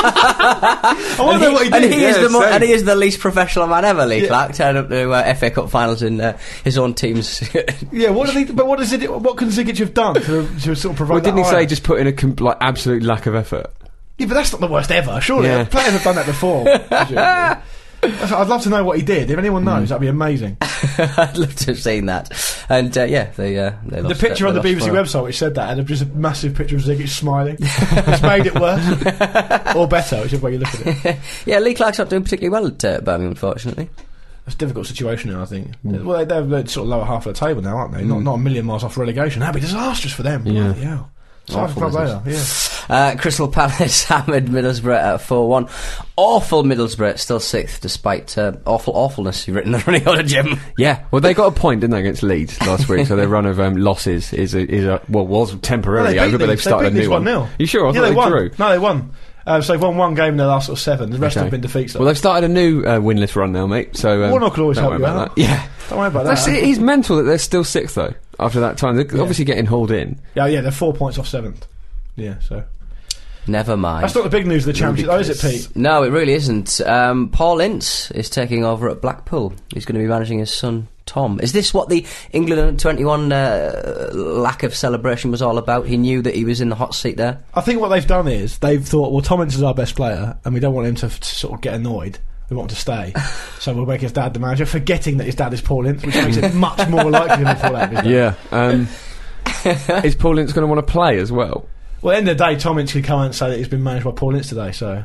I want to know what he And did. he, is Yeah, the mo- same. and he is the least professional man ever, Lee Yeah. Clark, turned up to uh, F A Cup finals in uh, his own team's... Yeah, what did he? But what does it? What can Zigic have done to, to sort of provide? Well, didn't he that say iron? just put in a com- like absolute lack of effort? Yeah, but that's not the worst ever. Surely Yeah. players have done that before. presumably. That's- I'd love to know what he did. If anyone knows, that'd be amazing. I'd love to have seen that. And uh, yeah, they, uh, they The lost, picture uh, on the they B B C lost website which said that had just a massive picture of Zigic smiling. It's made it worse. Or better, whichever way you look at it. four. Yeah, Lee Clark's not doing particularly well at uh, Birmingham, unfortunately. It's a difficult situation now, I think. Well, they- they're, they're sort of lower half of the table now, aren't they? Not, not a million miles off relegation. That'd be disastrous for them. Yeah. Bloody hell. Sorry for Awful Club Radar, yeah. Uh, Crystal Palace hammered Middlesbrough at four one. Awful Middlesbrough, still sixth despite uh, awful awfulness you've written the running order, Jim. Yeah, well, they got a point, didn't they, against Leeds last week? So their run of um, losses is a, is a well was temporarily No, they beat over, but they've Leeds. They started beat a new Leeds one. one nil. You sure? I Yeah, thought they they won. drew. No, they won. Uh, so they've won one game in their last sort of seven. The rest Okay. have been defeats. Well, they've started a new uh, winless run now, mate. So um, Warnock will always don't help worry you about out. that. Yeah, Don't worry about that's that. it. He's mental that they're still sixth though. After that time, they're Yeah. obviously getting hauled in. Yeah, yeah, they're four points off seventh. Yeah, so Never mind. that's not the big news of the championship, though, is it, Pete? No, it really isn't. Um, Paul Ince is taking over at Blackpool. He's going to be managing his son, Tom. Is this what the England under twenty-one uh, lack of celebration was all about? He knew that he was in the hot seat there? I think what they've done is they've thought, well, Tom Ince is our best player, and we don't want him to, to sort of get annoyed. We want him to stay, so we'll make his dad the manager, forgetting that his dad is Paul Ince, which makes it much more likely than fall out of his dad. Yeah. Um, is Paul Ince going to want to play as well? Well, at the end of the day, Tom Ince could come out and say that he's been managed by Paul Ince today, so...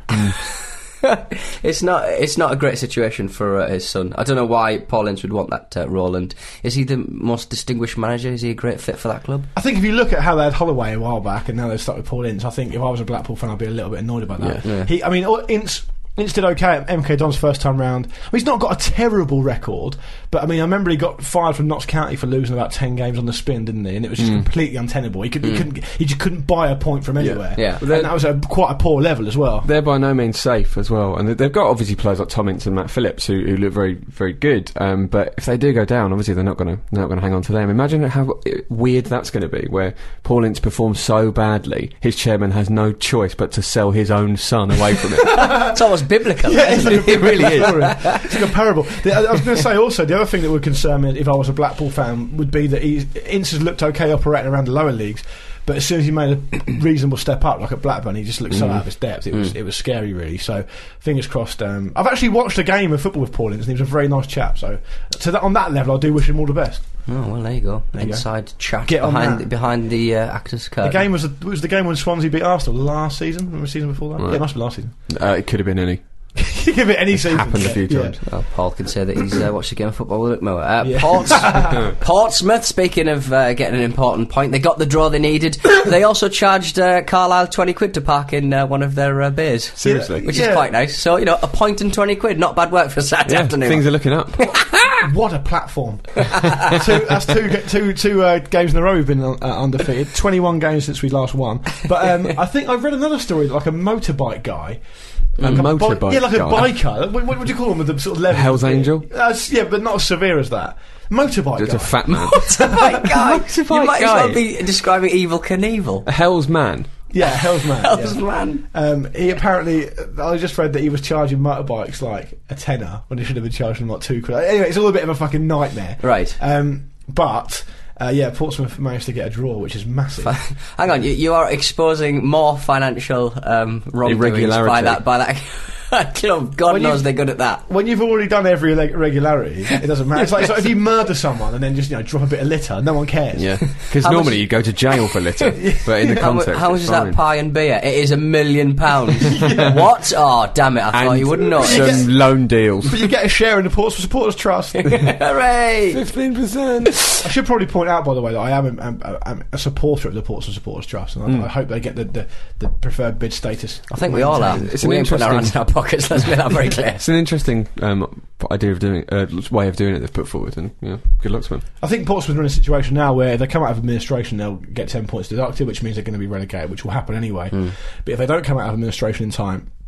It's not. It's not a great situation for uh, his son. I don't know why Paul Ince would want that uh, role. And is he the most distinguished manager? Is he a great fit for that club? I think if you look at how they had Holloway a while back and now they've stuck with Paul Ince, I think if I was a Blackpool fan, I'd be a little bit annoyed about that. Yeah. Yeah. He, I mean, Ince, Ince did okay at M K Dons first time round. I mean, he's not got a terrible record, but I mean, I remember he got fired from Notts County for losing about ten games on the spin, didn't he? And it was just completely untenable. He, could, he couldn't, he just couldn't buy a point from anywhere. Yeah. And that was a, quite a poor level as well. They're by no means safe as well, and they- they've got obviously players like Tom Ince and Matt Phillips who, who look very, very good. Um, but if they do go down, obviously they're not going to, they're not going to hang on to them. Imagine how weird that's going to be, where Paul Ince performs so badly, his chairman has no choice but to sell his own son away from it. It's almost biblical. Yeah, isn't it's it? like a really is. It's like a parable. The, I was going to say also, the other thing that would concern me if I was a Blackpool fan would be that he, Ince has looked okay operating around the lower leagues, but as soon as he made a reasonable step up, like at Blackburn, he just looked so out of his depth. It was it was scary, really. So fingers crossed. Um, I've actually watched a game of football with Paul Ince, and he was a very nice chap. So to that, on that level, I do wish him all the best. Oh well, there you go. There you Inside chat Get on behind that. the, behind the uh, actors' curtain. The game was the, was the game when Swansea beat Arsenal last season, remember the season before that? Right. Yeah, it must be last season. Uh, it could have been any. Give it any season. Happened a yeah. few Yeah. times. Well, Paul can say that he's uh, watched a game of football with Wickmower. Uh, Yeah. Ports, Portsmouth, speaking of uh, getting an important point, they got the draw they needed. They also charged uh, Carlisle twenty quid to park in uh, one of their uh, bays. Seriously. Which Yeah. is quite nice. So, you know, a point and twenty quid, not bad work for a Saturday Yeah, afternoon. things are looking up. What a platform! two, that's two, two, two uh, games in a row we've been uh, undefeated. twenty-one games since we last won. But um, I think I've read another story that like a motorbike guy. A like bi- motorbike yeah, like a guy? biker. What, what would you call them with the sort of level? Hell's Angel? Uh, yeah, but not as severe as that. Motorbike It's guy. a fat man. Motorbike guy. Motorbike you might guy. as well be describing Evil Knievel. A Hell's man. yeah, Hell's man. Hell's yeah. man. Um, he apparently, I just read that he was charging motorbikes like a tenner when he should have been charging like two quid. Anyway, it's all a bit of a fucking nightmare. Right. Um, but uh, yeah, Portsmouth managed to get a draw, which is massive. Hang on, you, you are exposing more financial um, wrongdoings Irregularity. by that by that club. God When knows you- they're good at that. When you've already done every irreg- irregularity, it doesn't matter. It's like, it's like if you murder someone and then just you know drop a bit of litter, no one cares. Yeah, because How normally much- you go to jail for litter, but in the How, mu- context, how much it's is that fine. pie and beer? It is a million pounds. What? Oh, damn it! I thought And you wouldn't know. some loan deals. But you get a share in the Portsmouth Supporters Trust. Hooray! Fifteen percent. I should probably point out, by the way, that I am a, I'm, I'm a supporter of the Portsmouth Supporters Trust, and I, Mm. I hope they get the, the, the preferred bid status. I think we all are. It's an we ain't putting our hands interesting- in our pockets. Let's make that very clear. It's an interesting um, idea of doing, uh, way of doing it they've put forward, and you know, good luck to them. I think Portsmouth are in a situation now where if they come out of administration, they'll get ten points deducted, which means they're going to be relegated, which will happen anyway. Mm. But if they don't come out of administration in time,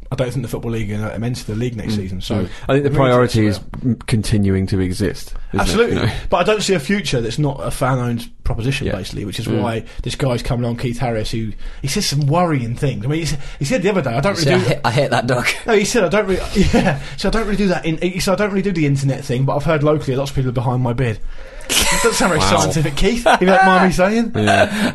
I don't think the Football League are going to enter the league next mm. season. So mm. I think the priority is continuing to exist. Absolutely, it, you know? But I don't see a future that's not a fan-owned proposition, yeah. basically, which is mm. why this guy's come along, Keith Harris, who he says some worrying things. I mean, he, he said the other day, I don't really. See, do I, hate, I hate that dog. No, he said I don't really. Yeah, so I don't really do that. In, he said I don't really do the internet thing, but I've heard locally lots of people are behind my bid. That doesn't sound very wow. scientific, Keith. You don't mind me saying? Yeah.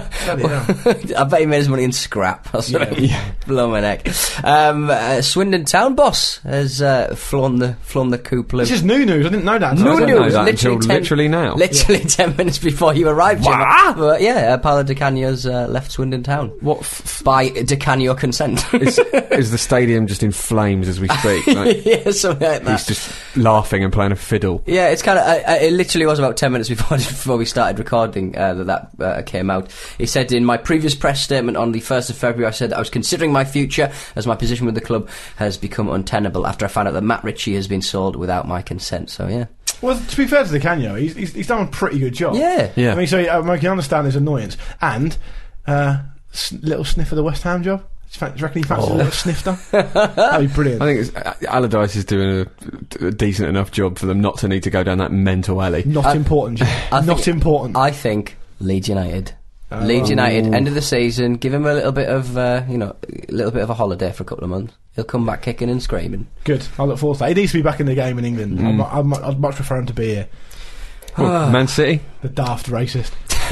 I bet he made his money in scrap. That's yeah. yeah. Blow my neck. Um, uh, Swindon Town boss has uh, flown the flown the coop. This is new news. I didn't know that. New I news. Know that literally, ten, ten, literally now. Literally yeah. ten minutes before you arrived. Wow. But yeah, uh, Paolo Di Canio's uh, left Swindon Town. What f- by Di Canio consent? is, is the stadium just in flames as we speak? Like, yeah, something like that. He's just laughing and playing a fiddle. Yeah, it's kind of. Uh, it literally was about ten minutes before. Before we started recording uh, that that uh, came out. He said, in my previous press statement on the first of February, I said that I was considering my future as my position with the club has become untenable after I found out that Matt Ritchie has been sold without my consent. So yeah. Well, to be fair to Di Canio, he's, he's, he's done a pretty good job. Yeah. yeah. I mean, so um, I can understand his annoyance. And uh, s- little sniff of the West Ham job. Do you reckon he fancies oh. a little snifter? That'd be brilliant. I think it's, uh, Allardyce is doing a, a decent enough job for them not to need to go down that mental alley. Not I, important. I not think, important. I think Leeds United. Oh. Leeds United, end of the season, give him a little bit of, uh, you know, a little bit of a holiday for a couple of months. He'll come back kicking and screaming. Good. I look forward to that. He needs to be back in the game in England. Mm. I'd, I'd, I'd much prefer him to be here. Oh, Man City? The daft racist.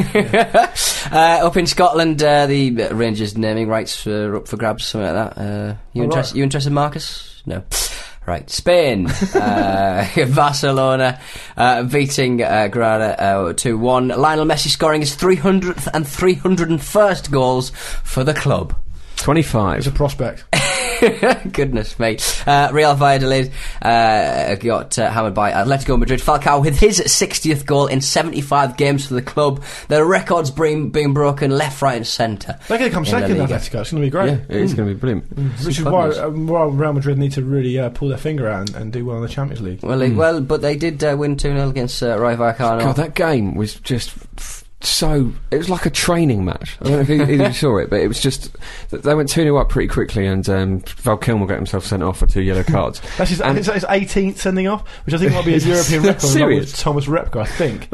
uh, up in Scotland, uh, the Rangers naming rights are up for grabs, something like that. Uh, you, oh, interest, right. you interested, Marcus? No. Right, Spain, uh, Barcelona uh, beating uh, Granada uh, two one. Lionel Messi scoring his three hundredth and three hundred first goals for the club. twenty-five. It's a prospect. Goodness me. Uh, Real Valladolid uh, got uh, hammered by Atletico Madrid. Falcao with his sixtieth goal in seventy-five games for the club. Their records being, being broken left, right and centre. They're going to come second, Atletico. It's going to be great. Yeah, it's mm. going to be brilliant. Mm. Which is why, uh, why Real Madrid need to really uh, pull their finger out and, and do well in the Champions League. Well, mm. well but they did uh, win two nil against uh, Rayo Vallecano. God, that game was just... F- So it was like a training match. I don't know if you, you saw it, but it was just they went two nil up pretty quickly, and um, Val Kilmer got himself sent off for two yellow cards. That's his, and his, his eighteenth sending off, which I think might be a European record. Serious? Thomas Repka, I think.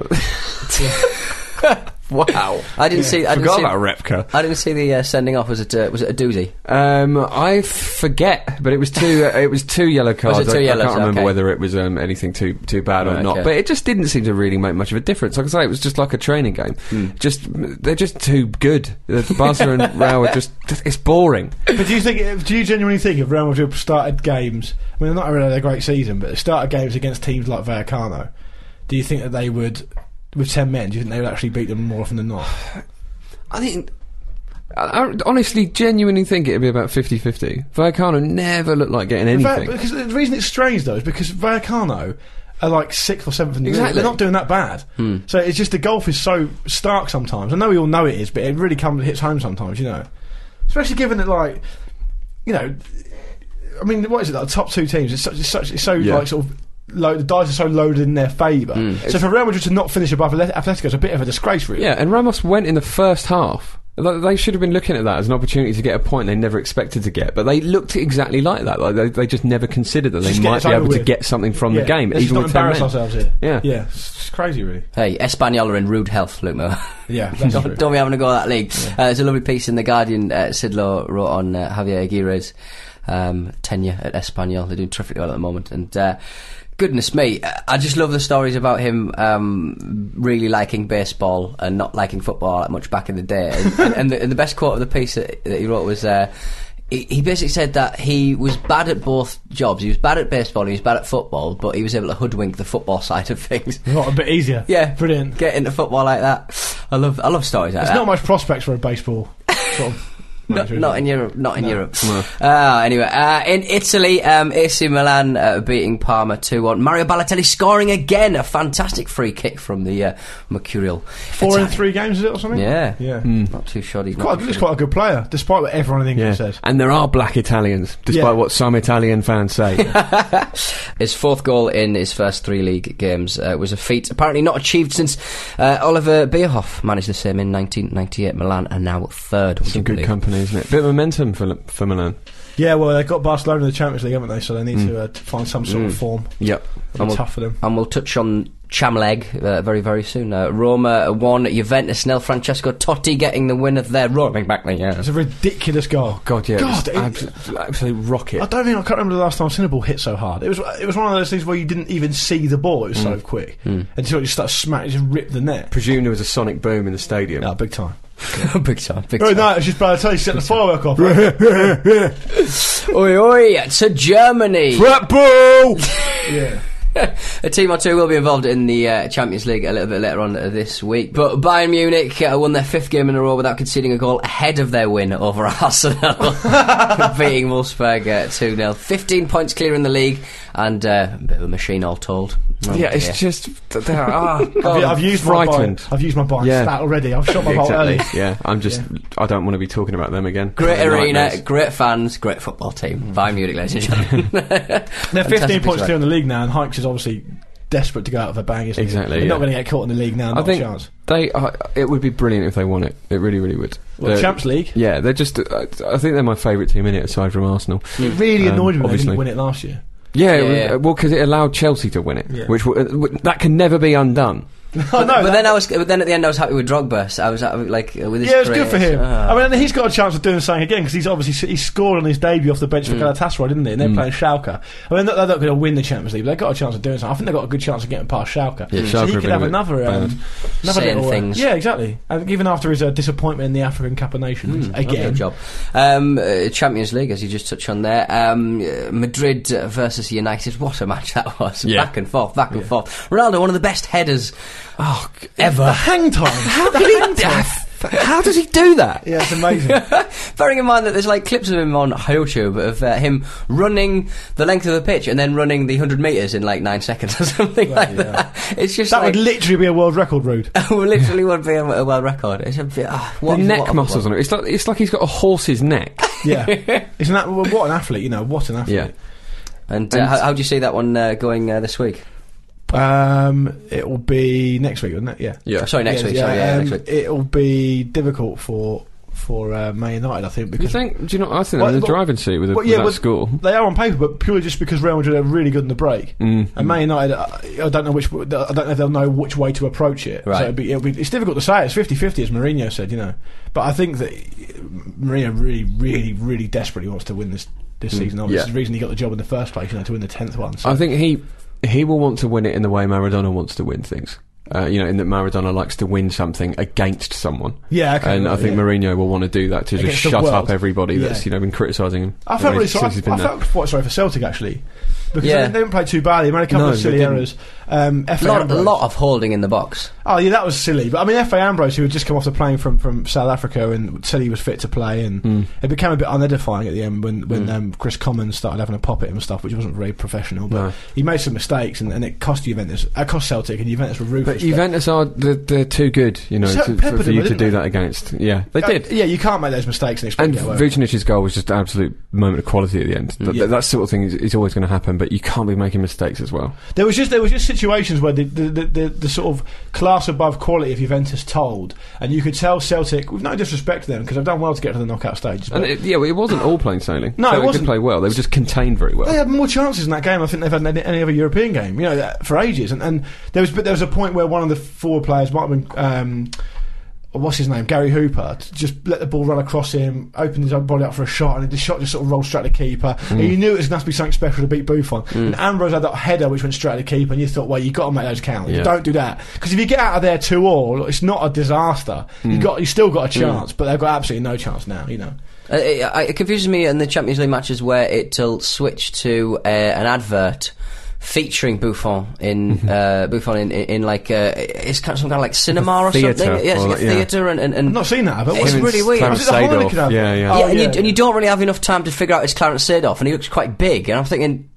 Wow! I didn't yeah. see. I Forgot didn't about see, Repka. I didn't see the uh, sending off. Was it? Uh, was it a doozy? Um, I forget, but it was two. Uh, it was two yellow cards. Was it two I, yellows? I can't remember okay. whether it was um, anything too too bad right, or not. okay. But it just didn't seem to really make much of a difference. Like I say, it was just like a training game. Hmm. Just they're just too good. Barca and Real are just. It's boring. But do you think? Do you genuinely think if Real Madrid started games? I mean, they're not really had a great season, but they started games against teams like Vallecano. Do you think that they would? With ten men, do you think they would actually beat them more often than not? I think... I, I honestly, genuinely think it would be about fifty-fifty. Vallecano never looked like getting anything. Va- because the reason it's strange, though, is because Vallecano are like sixth or seventh in the exactly. league. They're not doing that bad. Hmm. So it's just the golf is so stark sometimes. I know we all know it is, but it really comes hits home sometimes, you know. Especially given that, like, you know... I mean, what is it, like, the top two teams, it's, such, it's, such, it's so, yeah. like, sort of... Lo- the dice are so loaded in their favour. Mm. So for Real Madrid to not finish above Atletico is a bit of a disgrace, really. Yeah, and Ramos went in the first half. They should have been looking at that as an opportunity to get a point they never expected to get, but they looked exactly like that. Like they, they just never considered that they just might be able with. to get something from yeah. the game, Let's even not with ten embarrass men. ourselves here. Yeah, yeah, it's just crazy, really. Hey, Espanyol are in rude health, Luke Moore. Yeah, that's don't, true. don't be having a go at that league. Yeah. Uh, there's a lovely piece in The Guardian. Uh, Sidlow wrote on uh, Javier Aguirre's um, tenure at Espanyol. They're doing terrifically well at the moment, and. Uh, Goodness me, I just love the stories about him um, really liking baseball and not liking football that much back in the day. And, and, the, and the best quote of the piece that, that he wrote was, uh, he, he basically said that he was bad at both jobs. He was bad at baseball, he was bad at football, but he was able to hoodwink the football side of things. Not a bit easier. Yeah, brilliant. Get into football like that. I love, I love stories like There's that. There's not much prospects for a baseball sort of. Not, not in Europe. Not in no. Europe. No. Uh, anyway, uh, in Italy, um, A C Milan uh, beating Parma two one. Mario Balotelli scoring again. A fantastic free kick from the uh, Mercurial. Four Attack. in three games, is it, or something? Yeah. Yeah. Mm. Not too shoddy. He's quite, he's quite a good player, despite what everyone in England yeah. says. And there are black Italians, despite yeah. what some Italian fans say. His fourth goal in his first three league games uh, was a feat apparently not achieved since uh, Oliver Bierhoff managed the same in nineteen ninety-eight. Milan are now third. Some good company, isn't it? Bit of momentum for for Milan. Yeah, well, they've got Barcelona in the Champions League, haven't they? So they need mm. to, uh, to find some sort mm. of form. Yep. It'll be tough for them. And we'll touch on Chamleg uh, very, very soon. Uh, Roma won, Juventus nil. Francesco Totti getting the winner there, rolling back the yeah. It's a ridiculous goal. God, yeah, God, it, absolute, absolute rocket. I don't think I can't remember the last time I've seen a ball hit so hard. It was it was one of those things where you didn't even see the ball. It was mm. so quick mm. until it just started smacking, just ripped the net. Presume there was a sonic boom in the stadium. No, big time. big time, big oh, time. No, it's just by the time you set the firework off. Oi, oi, to Germany. Frat ball! Yeah. A team or two will be involved in the uh, Champions League a little bit later on uh, this week. But Bayern Munich uh, won their fifth game in a row without conceding a goal ahead of their win over Arsenal, beating Wolfsburg uh, two nil. fifteen points clear in the league, and uh, a bit of a machine all told. Oh, yeah, it's dear. just oh, God, I've, I've used frightened. my Bayern, I've used my Bayern yeah. stat already. I've shot my ball exactly. early. Yeah, I'm just. Yeah. I don't want to be talking about them again. Great arena, nightmares. Great fans, great football team. Mm. Bayern Munich, ladies and gentlemen. They're fifteen points clear in the league now, and Hikes is obviously desperate to go out of a bang, isn't exactly, They're yeah. not going to get caught in the league now, not I think a chance. They, uh, it would be brilliant if they won it. It really, really would. Well, the Champions League? Yeah, they're just. Uh, I think they're my favourite team in it, aside from Arsenal. It really um, annoyed me when obviously. they didn't win it last year. Yeah, yeah, it was, yeah. Uh, well, because it allowed Chelsea to win it, yeah. which w- w- that can never be undone. No, but, no, but then I was. But then at the end, I was happy with Drogba. So I was uh, like, uh, with his yeah, it was career, good for him. Uh, I mean, he's got a chance of doing something again because he's obviously he scored on his debut off the bench for mm. Galatasaray, didn't he? And they're mm. playing Schalke. I mean, they're not, not going to win the Champions League, but they've got a chance of doing something. I think they've got a good chance of getting past Schalke. Yeah, so Schalke he could have another, um, another saying little, things. Uh, yeah, exactly. And even after his uh, disappointment in the African Cup of Nations, mm, again. Job. Um, uh, Champions League, as you just touched on there. Um, uh, Madrid versus United. What a match that was! Yeah. Back and forth, back and yeah. forth. Ronaldo, one of the best headers. Oh, ever. The hang time. How did he? How does he do that? Yeah, it's amazing. Bearing in mind that there's like clips of him on YouTube of uh, him running the length of the pitch and then running the one hundred metres in like nine seconds or something right, like yeah. that. It's just that like, would literally be a world record, Rude. literally would be a, a world record. It's a bit, uh, what, the neck what, muscles what? on it. It's like it's like he's got a horse's neck. Yeah, isn't that well, what an athlete? You know, what an athlete. Yeah. And, uh, And how, how do you see that one uh, going uh, this week? Um, it will be next week, won't it? Yeah. Yeah. Sorry, next yeah, week. yeah, Sorry, yeah, um, next week. It will be difficult for for uh, Man United, I think. You Because think? Do you know? I think well, they're in the well, driving seat with, a, well, with yeah, that but score. they are on paper, but purely just because Real Madrid are really good in the break. Mm. And Man United, uh, I don't know which. I don't know if they'll know which way to approach it. Right. So it'll be, it'll be, it's difficult to say. It's fifty-fifty, as Mourinho said, you know. But I think that Mourinho really, really, really desperately wants to win this this Mm. season. Obviously, Yeah. it's the reason he got the job in the first place, you know, to win the tenth one. So. I think he he will want to win it in the way Maradona wants to win things. Uh, you know, in that Maradona likes to win something against someone. Yeah, okay, and right, I think yeah. Mourinho will want to do that to Against just the shut world. up everybody Yeah. that's you know been criticising him. I felt really since sorry. he's I, been I there. felt quite sorry for Celtic actually, because Yeah. they, they didn't play too badly. They made a couple No, of silly they didn't. errors. Um, F A lot, a Ambrose. lot of holding in the box. Oh yeah, that was silly. But I mean, F A Ambrose, who had just come off the plane from, from South Africa and said he was fit to play, and Mm. it became a bit unedifying at the end when when Mm. um, Chris Commons started having a pop at him and stuff, which wasn't very professional. But No. he made some mistakes, and, and it cost Juventus, it cost Celtic, and Juventus were ruthless. But Juventus are they're, they're too good, you know, So to, peppered for, for them, you to didn't do they? that against. Yeah, they Uh, did. yeah, you can't make those mistakes and expect And to get away with it. Vucenic's goal was just an absolute moment of quality at the end. Th- Yeah. That sort of thing is, is always going to happen, but you can't be making mistakes as well. There was just there was just situations where the the, the, the the sort of class above quality of Juventus told, and you could tell Celtic, with no disrespect to them, because they've done well to get to the knockout stages. And but it, yeah, well, it wasn't all plain sailing. No, it Celtic wasn't. did play well. They were just contained very well. They had more chances in that game, I think, they've had in any, any other European game, you know, that- for ages. And, and there was but there was a point where one of the forward players might have been. Um, What's his name? Gary Hooper. t- Just let the ball run across him, opened his own body up for a shot, and the shot just sort of rolled straight at the keeper. And you knew it was going to have to be something special to beat Buffon. And Ambrose had that header which went straight at the keeper, and you thought, well, you've got to make those count. You Yeah. don't do that. Because if you get out of there two all, it's not a disaster. You got, you still got a chance, but they've got absolutely no chance now, you know. Uh, it, it confuses me in the Champions League matches where it'll switch to uh, an advert featuring Buffon in uh, Buffon in, in, in like uh, it's kind of some kind of like cinema or Theatre, something. Yeah, it's or like like- yeah. theatre and, and, and I've not seen that, have I? It's Him and really weird. Clarence Was it the Heineken Seedorf. advert? Yeah, yeah. yeah, Oh, and, yeah, you, and you yeah. don't really have enough time to figure out it's Clarence Seedorf, and he looks quite big. And I'm thinking,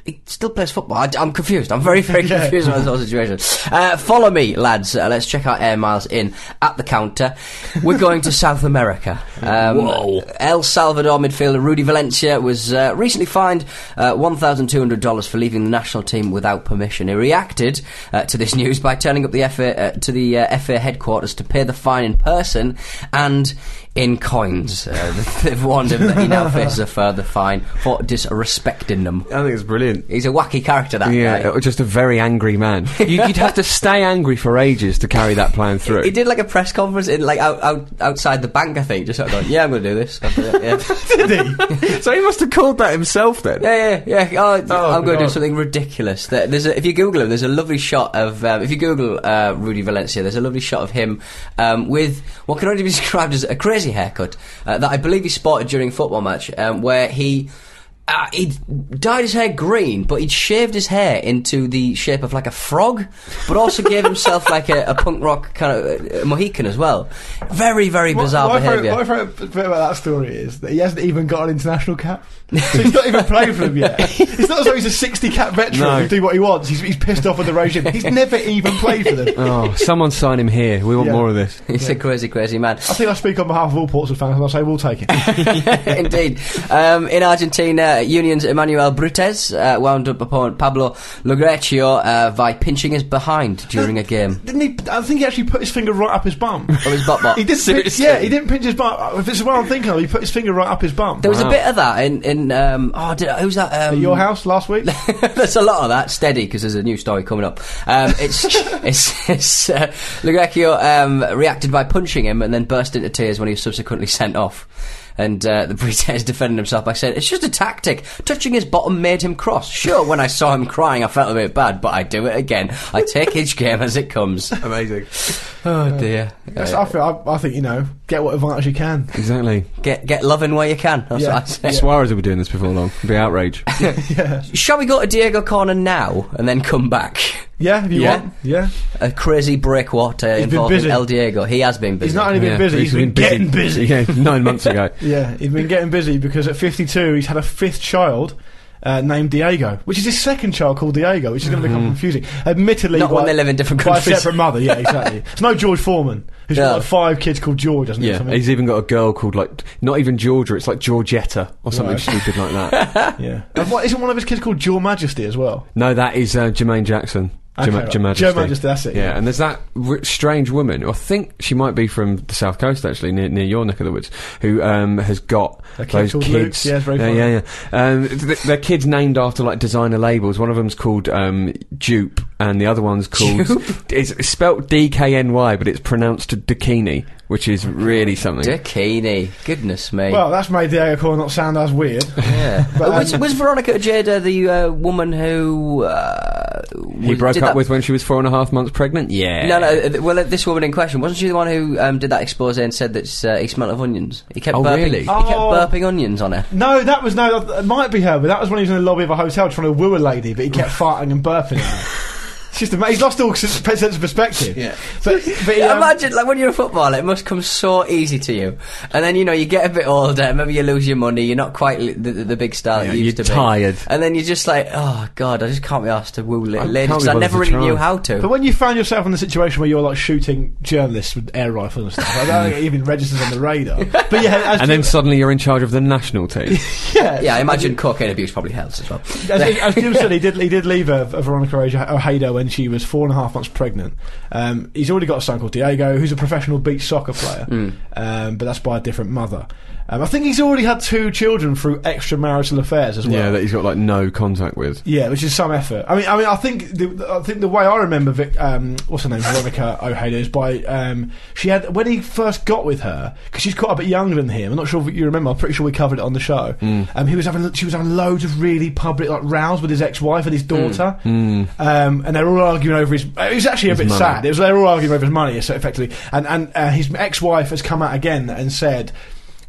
he still plays football. I, I'm confused. I'm very, very Yeah. confused about this whole situation. Uh, follow me, lads. Uh, let's check out Air Miles in at the counter. We're going to South America. Um, Whoa. El Salvador midfielder Rudy Valencia was uh, recently fined uh, one thousand two hundred dollars for leaving the national team without permission. He reacted uh, to this news by turning up the F A, uh, to the uh, F A headquarters to pay the fine in person and in coins. Uh, they've warned him that he now faces a further fine for disrespecting them. I think it's brilliant. He's a wacky character, that Yeah, guy. uh, just a very angry man. You, you'd have to stay angry for ages to carry that plan through. He did like a press conference in like out, out outside the bank, I think, just sort of going, yeah, I'm going to do this. Yeah, Did he? So he must have called that himself then. yeah, yeah. yeah. Oh, Oh, I'm going to do God. something ridiculous. There- There's a, if you Google him, there's a lovely shot of. Um, if you Google uh, Rudy Valencia, there's a lovely shot of him um, with what can only be described as a crazy haircut uh, that I believe he sported during a football match, um, where he. Uh, he'd dyed his hair green, but he'd shaved his hair into the shape of like a frog, but also gave himself like a, a punk rock kind of uh, Mohican as well. Very, very bizarre what, what behaviour. I find, what I find bit about that story is that he hasn't even got an international cap. So he's not even played for them yet. It's not as though he's a sixty cap veteran No. who do what he wants. He's, he's pissed off with the regime. He's never even played for them. Oh, someone sign him here. We want Yeah. more of this. He's a crazy, crazy man. I think I speak on behalf of all Portsmouth fans and I say we'll take it. Indeed. Um, in Argentina, Union's Emmanuel Brutes uh, wound up opponent Pablo Logrecchio uh, by pinching his behind during a game. Didn't he? I think he actually put his finger right up his bum. Of his butt bot. He didn't. Pinch, Seriously? yeah, he didn't pinch his bum. If it's what I'm thinking of, he put his finger right up his bum. There was Wow. a bit of that in in um, oh did, who's that? Um, At your house last week. There's a lot of that. Steady, because there's a new story coming up. Um, it's it's, it's uh, Logrecchio um, reacted by punching him and then burst into tears when he was subsequently sent off. And uh, the Brutes defended himself by saying, it's just a tactic. Touching his bottom made him cross. Sure, when I saw him crying, I felt a bit bad, but I do it again. I take each game as it comes. Amazing. Oh, dear. That's- Uh, I, feel, I, I think, you know, get what advantage you can. Exactly. get get loving where you can. That's Yeah. what I say. Suarez will be doing this before long. It'll be outrage. Shall we go to Diego Corner now and then come back? Yeah, if you Yeah. want. Yeah. A crazy breakwater He's been involving busy. El Diego. He has been busy. He's not only been Yeah, busy, he's been, getting busy. Yeah, nine months ago. Yeah, he's been getting busy because at fifty-two he's had a fifth child uh, named Diego, which is his second child called Diego, which is going to become confusing. Admittedly, Not by, when they live in different by a countries. separate mother. Yeah, exactly. It's no George Foreman, who's Yeah. got like five kids called George, doesn't he? or Yeah, something? he's even got a girl called, like, not even Georgia, it's like Georgetta or something Right. stupid like that. yeah. And what, isn't one of his kids called Your Majesty as well? No, that is uh, Jermaine Jackson. Okay, Jam- right. Jam Majesty. Jam Majesty, that's it, Yeah, yeah. and there's that r- strange woman, I think she might be from the South Coast actually, near, near your neck of the woods, who um, has got A kid those called kids. Luke. Yeah, it's very yeah, funny. yeah, yeah. Um, th- their kids named after like designer labels. One of them's called um, Dupe, and the other one's called. It's, it's spelt D K N Y, but it's pronounced Dakini, which is really something. Dakini. Goodness me. Well, that's made Diego Corner not sound as weird. yeah. but, um, was, was Veronica Ojeda the uh, woman who uh, he was- broke did up that- with when she was four and a half months pregnant. Yeah. No, no. uh, th- Well, uh, this woman in question, wasn't she the one who um, did that expose and said that uh, he smelled of onions? He kept Oh, burping. really? He Oh. kept burping onions on her. No, that was no. That might be her, but that was when he was in the lobby of a hotel trying to woo a lady, but he kept farting and burping at her. It's just ama- he's lost all sense of perspective. Yeah. but, but he, um, Imagine, like, when you're a footballer, it must come so easy to you. And then, you know, you get a bit older, maybe you lose your money, you're not quite li- the, the, the big star Yeah, that you used you're to be. tired. And then you're just like, oh, God, I just can't be asked to woo li- I ladies, can't be because I bothered never to really try. knew how to. But when you found yourself in the situation where you're like shooting journalists with air rifles and stuff, I don't think it even registers on the radar. But yeah, as And then suddenly you're in charge of the national team. yeah, yeah, I imagine cocaine abuse probably helps as well. As, as Jim said, he did he did leave a, a Veronica Ojeda when she was four and a half months pregnant. Um, he's already got a son called Diego, who's a professional beach soccer player, Mm. um, but that's by a different mother. Um, I think he's already had two children through extramarital affairs as well. Yeah, that he's got like no contact with. Yeah, which is some effort. I mean, I mean, I think the, I think the way I remember Vic, um, what's her name, Veronica Ojeda, is by um, she had when he first got with her because she's quite a bit younger than him. I'm not sure if you remember. I'm pretty sure we covered it on the show. Mm. Um, he was having she was having loads of really public like rows with his ex-wife and his daughter, Mm. um, and they were all arguing over his. It was actually a His bit money. sad. It was they were all arguing over his money, so effectively, and and uh, his ex-wife has come out again and said.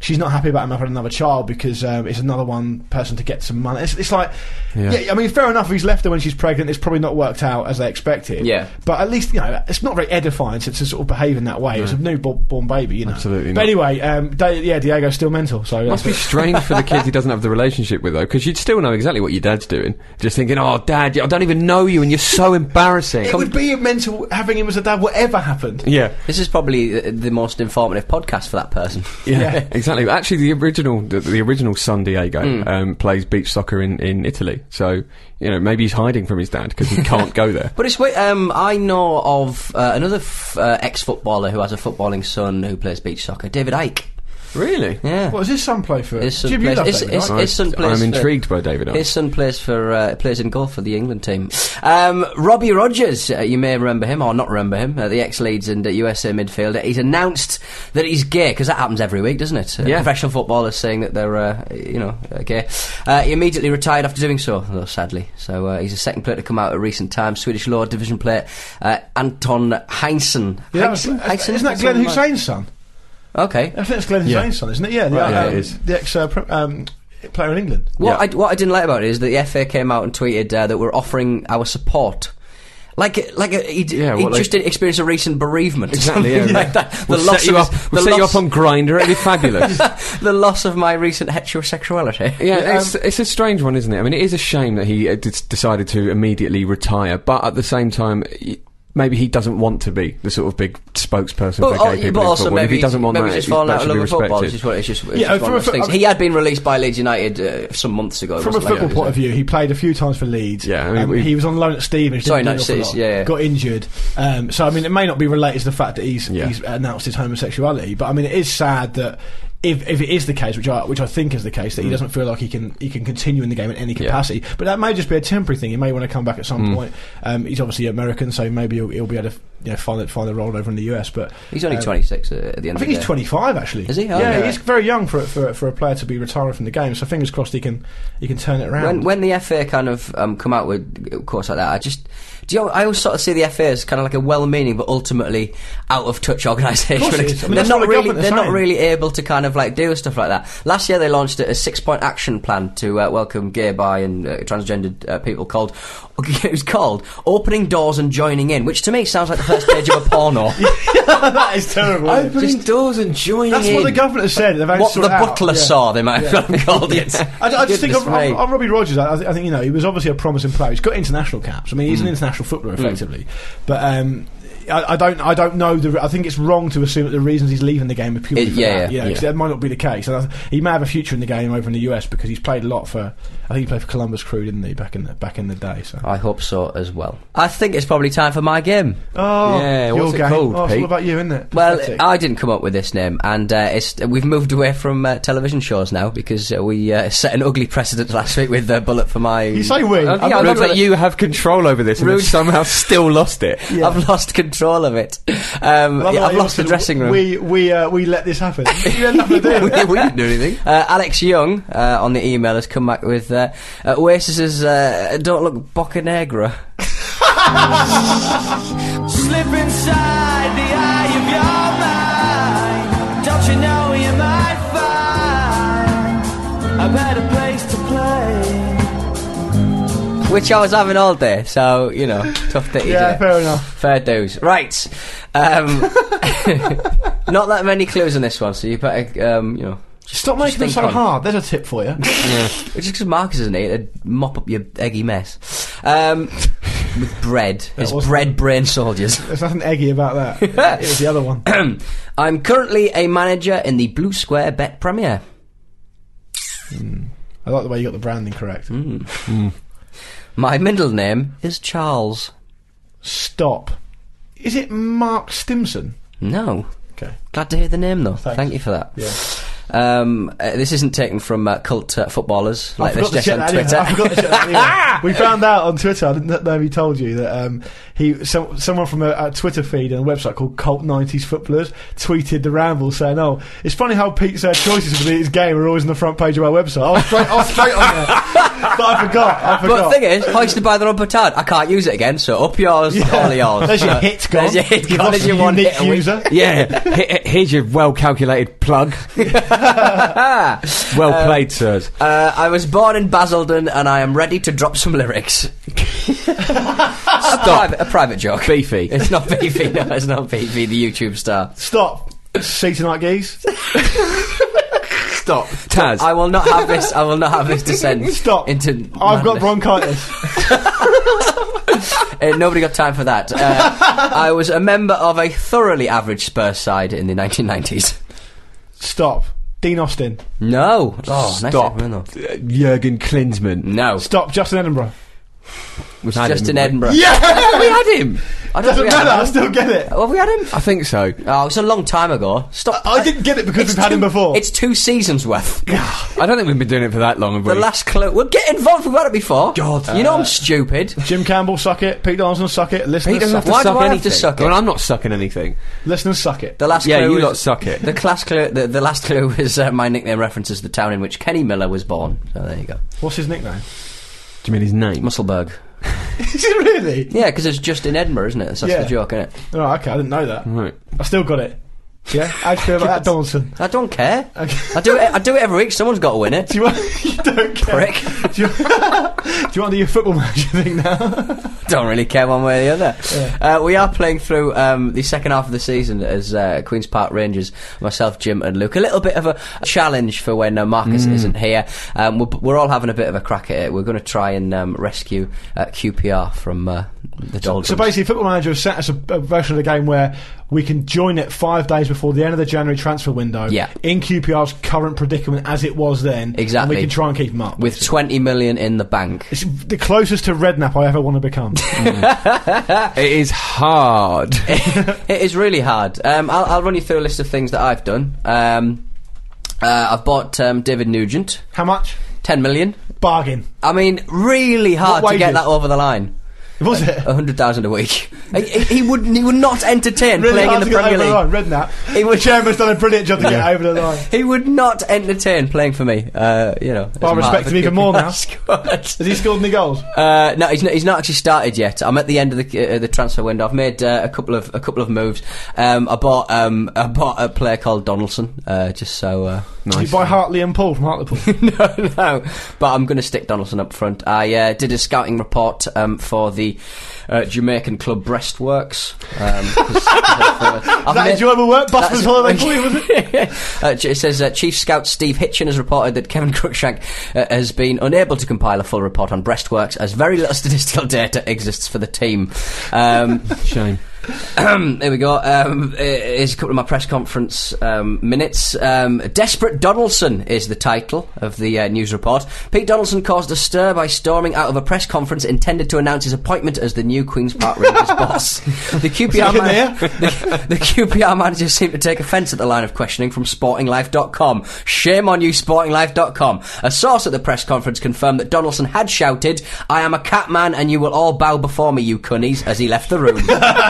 she's not happy about him having another child because um, it's another one person to get some money. It's, it's like, yeah. yeah, I mean, fair enough. If he's left her when she's pregnant, it's probably not worked out as they expected. Yeah, but at least you know it's not very edifying to, to sort of behave in that way. No. It's a newborn baby, you know. Absolutely. But not. anyway, um, Di- yeah, Diego's still mental. So must be strange for the kids he doesn't have the relationship with though, because you'd still know exactly what your dad's doing. Just thinking, oh, Dad, I don't even know you, and you're so embarrassing. It would be mental having him as a dad, whatever happened. Yeah, this is probably the, the most informative podcast for that person. Yeah, yeah. Exactly. Actually, the original, the, the original son Diego mm. um, plays beach soccer in, in Italy. So you know, maybe he's hiding from his dad because he can't go there. But it's um, I know of uh, another f- uh, ex-footballer who has a footballing son who plays beach soccer, David Icke. Really? Yeah. What does his son play for? His son Jim, plays, you love his, David his, Icke. his son plays I'm for, intrigued by David Icke. His son plays for uh, plays in golf for the England team. Um, Robbie Rogers, uh, you may remember him or not remember him, uh, the ex-Leeds and uh, U S A midfielder. He's announced that he's gay, because that happens every week, doesn't it? Uh, yeah. Professional footballers saying that they're, uh, you know, uh, gay. Uh, he immediately retired after doing so, though, sadly. So uh, he's the second player to come out at recent times. Swedish lower division player uh, Anton Heinsohn. Yeah, Heinsohn? Heinsohn? Isn't that Glenn Hussein's son? Okay. I think it's Glenn yeah. Hussein's son, isn't it? Yeah, the, right, um, yeah, it is. The ex uh, pr- um, player in England. What, yeah. I, what I didn't like about it is that the F A came out and tweeted uh, that we're offering our support. Like, like a, he, yeah, he well, just like, experienced a recent bereavement. Exactly, yeah. Like that. The We'll loss set you of up, his, we'll the set you loss, up on Grindr, it'd be fabulous. the loss of my recent heterosexuality. Yeah, Yeah, it's, um, it's a strange one, isn't it? I mean, it is a shame that he uh, d- decided to immediately retire, but at the same time, y- maybe he doesn't want to be the sort of big spokesperson But, for al- gay people but in also football. maybe If he doesn't want maybe that, he's just it- fallen that out of should love be with football. respected. It's just, one- it's just, it's Yeah, just from one of a- those things. I mean- He had been released by Leeds United uh, some months ago. From a wasn't football it? point of view, he played a few times for Leeds. Yeah, I mean, um, we- he was on loan at Stevenage. Sorry, didn't no, do an awful it's- lot, yeah, yeah. got injured. Um, so I mean, it may not be related to the fact that he's Yeah. he's announced his homosexuality, but I mean, it is sad that. If, if it is the case, which I which I think is the case, that he doesn't feel like he can he can continue in the game in any capacity, but that may just be a temporary thing. He may want to come back at some Mm. point. Um, he's obviously American, so maybe he'll, he'll be able to you know, find find a role over in the U S. But He's only um, twenty-six uh, at the end I of think the he's day. twenty-five actually. Is he? Oh, yeah, yeah. he's very young for for for a player to be retiring from the game. So fingers crossed he can he can turn it around. When, when the F A kind of um, come out with quotes like that, I just do you know, I always sort of see the F A as kind of like a well-meaning but ultimately out of touch organisation. Of course it is. I mean, they're that's not what the really government are they're not saying. really able to kind of like do stuff like that. Last year they launched a six-point action plan to uh, welcome gay, bi, and uh, transgendered uh, people called it was called Opening Doors and Joining In, which to me sounds like the first page of a porno. That is terrible. isn't it? Opening doors and joining That's in. what the government has said. They've had to What sort the it out. butler Yeah. saw, they might have called it. I, I just think Goodness on, on, me. on Robbie Rogers, I, I think you know he was obviously a promising player. He's got international caps. I mean, he's an international footballer effectively, but um, I, I don't, I don't know. The, I think it's wrong to assume that the reasons he's leaving the game are purely It- for yeah, that. yeah, You know, 'cause yeah. that might not be the case. And I, th- he may have a future in the game over in the U S because he's played a lot for. I think he played for Columbus Crew, didn't he, back in the, back in the day? So. I hope so as well. I think it's probably time for my game. Oh, Yeah, your what's it game. called, Oh, it's all Pete? about you, isn't it? Well, Pathetic. I didn't come up with this name, and uh, it's, we've moved away from uh, television shows now because uh, we uh, set an ugly precedent last week with uh, Bullet for my. You say we. I I'm think not it's gonna- like you have control over this and Rude. have somehow still lost it. Yeah. I've lost control of it. Um, Love yeah, how I've you lost the said, dressing room. We we uh, we let this happen. You had nothing to do we, with it. we didn't do anything. Uh, Alex Young uh, on the email has come back with uh, uh, Oasis's uh, "Don't Look Boca Negra." Slip inside the eye of your mind. Don't you know you might find a better place to play? Which I was having all day, so you know, tough that Yeah, uh, fair enough. fair dues. Right, um, not that many clues on this one, so you better, um, you know, Stop making them think so on. hard. There's a tip for you. Yeah. it's just because Marcus isn't it to mop up your eggy mess um, with bread. His wasn't- bread brain soldiers. There's nothing eggy about that. It was the other one. I'm currently a manager in the Blue Square Bet Premier. I like the way you got the branding correct. My middle name is Charles. Stop. Is it Mark Stimson? No. Okay. Glad to hear the name, though. Thanks. Thank you for that. Yeah. Um, uh, this isn't taken from uh, cult uh, footballers like I this, forgot to just check on that anyway. Twitter. I forgot to check that anyway. We found out on Twitter. I didn't know if he told you that um, he some, someone from a, a Twitter feed and a website called Cult nineties Footballers tweeted the Ramble saying, "Oh, it's funny how Pete's uh, choices for his game are always on the front page of our website." I was straight, I was straight on there. I forgot. I forgot. But the thing is, hoisted by the rubber tard. I can't use it again, so up yours, Yeah. all yours. There's your Uh, hit gone. There's your hit You've gone. lost There's your a one unique hit a week. user. Yeah, he- here's your well-calculated plug. Well played, sirs. Uh, I was born in Basildon, and I am ready to drop some lyrics. a, private, a private joke. Beefy. It's not beefy. No, it's not beefy. The YouTube star. Stop. See tonight, geese. Stop. Taz. I will not have this. I will not have this descent. Stop. Into. I've got madness. bronchitis. Uh, nobody got time for that. Uh, I was a member of a thoroughly average Spurs side in the nineteen nineties. Stop. Dean Austin. No. Oh, nice Stop. one, though. Uh, Jurgen Klinsmann. No. Stop. Justin Edinburgh. Was Just in Edinburgh. Yeah! We had him. I don't Doesn't think we had matter, I him. still get it. Oh, have we had him? I think so. Oh, it's a long time ago. Stop. I didn't get it because It's we've had two- him before. It's two seasons worth. I don't think we've been doing it for that long, have we? The last clue. We'll get involved. We've had it before. God. You know I'm stupid. Jim Campbell, suck it. Pete Donaldson, suck it. Listeners, He doesn't have suck to Why do suck I have anything. to suck it? Well, I'm not sucking anything. it. Listeners, suck it. The last Yeah, clue you was, lot suck it. The class clue. The, the last clue is uh, my nickname references the town in which Kenny Miller was born. So there you go. What's his nickname? Do you mean his name? Musselburgh. Is it really? Yeah, because it's just in Edinburgh, isn't it? That's Yeah. the joke, isn't it? Oh, okay, I didn't know that. Right. I still got it. Yeah? How'd you feel about that, Donaldson? I don't care. Okay. I do it. I do it every week. Someone's got to win it. Do you want... you don't care. Prick. Do you, do you want to do your football manager thing now? Don't really care one way or the other. Yeah. Uh, we are playing through um, the second half of the season as uh, Queen's Park Rangers, myself, Jim and Luke. A little bit of a challenge for when uh, Marcus Mm. isn't here. Um, we're, we're all having a bit of a crack at it. We're going to try and um, rescue uh, Q P R from uh, the doldrums. So basically, Football Manager has set us a, a version of the game where we can join it five days before the end of the January transfer window. Yeah. In Q P R's current predicament as it was then. Exactly. And we can try and keep them up. with basically. twenty million in the bank. It's the closest to Redknapp I ever want to become. It is hard. It is really hard. Um, I'll, I'll run you through a list of things that I've done. Um, uh, I've bought um, David Nugent, How much? ten million. Bargain. I mean, really hard What to get wages? that over the line. Was it? A hundred thousand a week. he, he, he would he would not entertain Really playing in hard the to get Premier over League. the line. Redknapp. He would- The chairman's done a brilliant job to get over the line. He would not entertain playing for me. Uh, you know, Well, I as respect part of him a even more now. squad. Has he scored any goals? Uh, no, he's not, he's not actually started yet. I'm at the end of the uh, the transfer window. I've made uh, a couple of a couple of moves. Um, I bought um, I bought a player called Donaldson, uh, just so. Uh, Did you buy Hartley and Paul from Hartlepool? no, no, but I'm going to stick Donaldson up front. I uh, did a scouting report um, for the uh, Jamaican club Breastworks. Um, 'cause- 'cause I've, uh, I've Is that made- enjoyable work? That's- Busman's holiday for you, was it? uh, it says uh, Chief Scout Steve Hitchin has reported that Kevin Cruikshank uh, has been unable to compile a full report on Breastworks as very little statistical data exists for the team. Um, Shame. there we go. Um, here's a couple of my press conference um, minutes. Um, Desperate Donaldson is the title of the uh, news report. Pete Donaldson caused a stir by storming out of a press conference intended to announce his appointment as the new Queen's Park Rangers boss. The Q P R, Is he in man- the, the Q P R manager seemed to take offence at the line of questioning from Sporting Life dot com. Shame on you, Sporting Life dot com. A source at the press conference confirmed that Donaldson had shouted, "I am a cat man and you will all bow before me, you cunnies," as he left the room.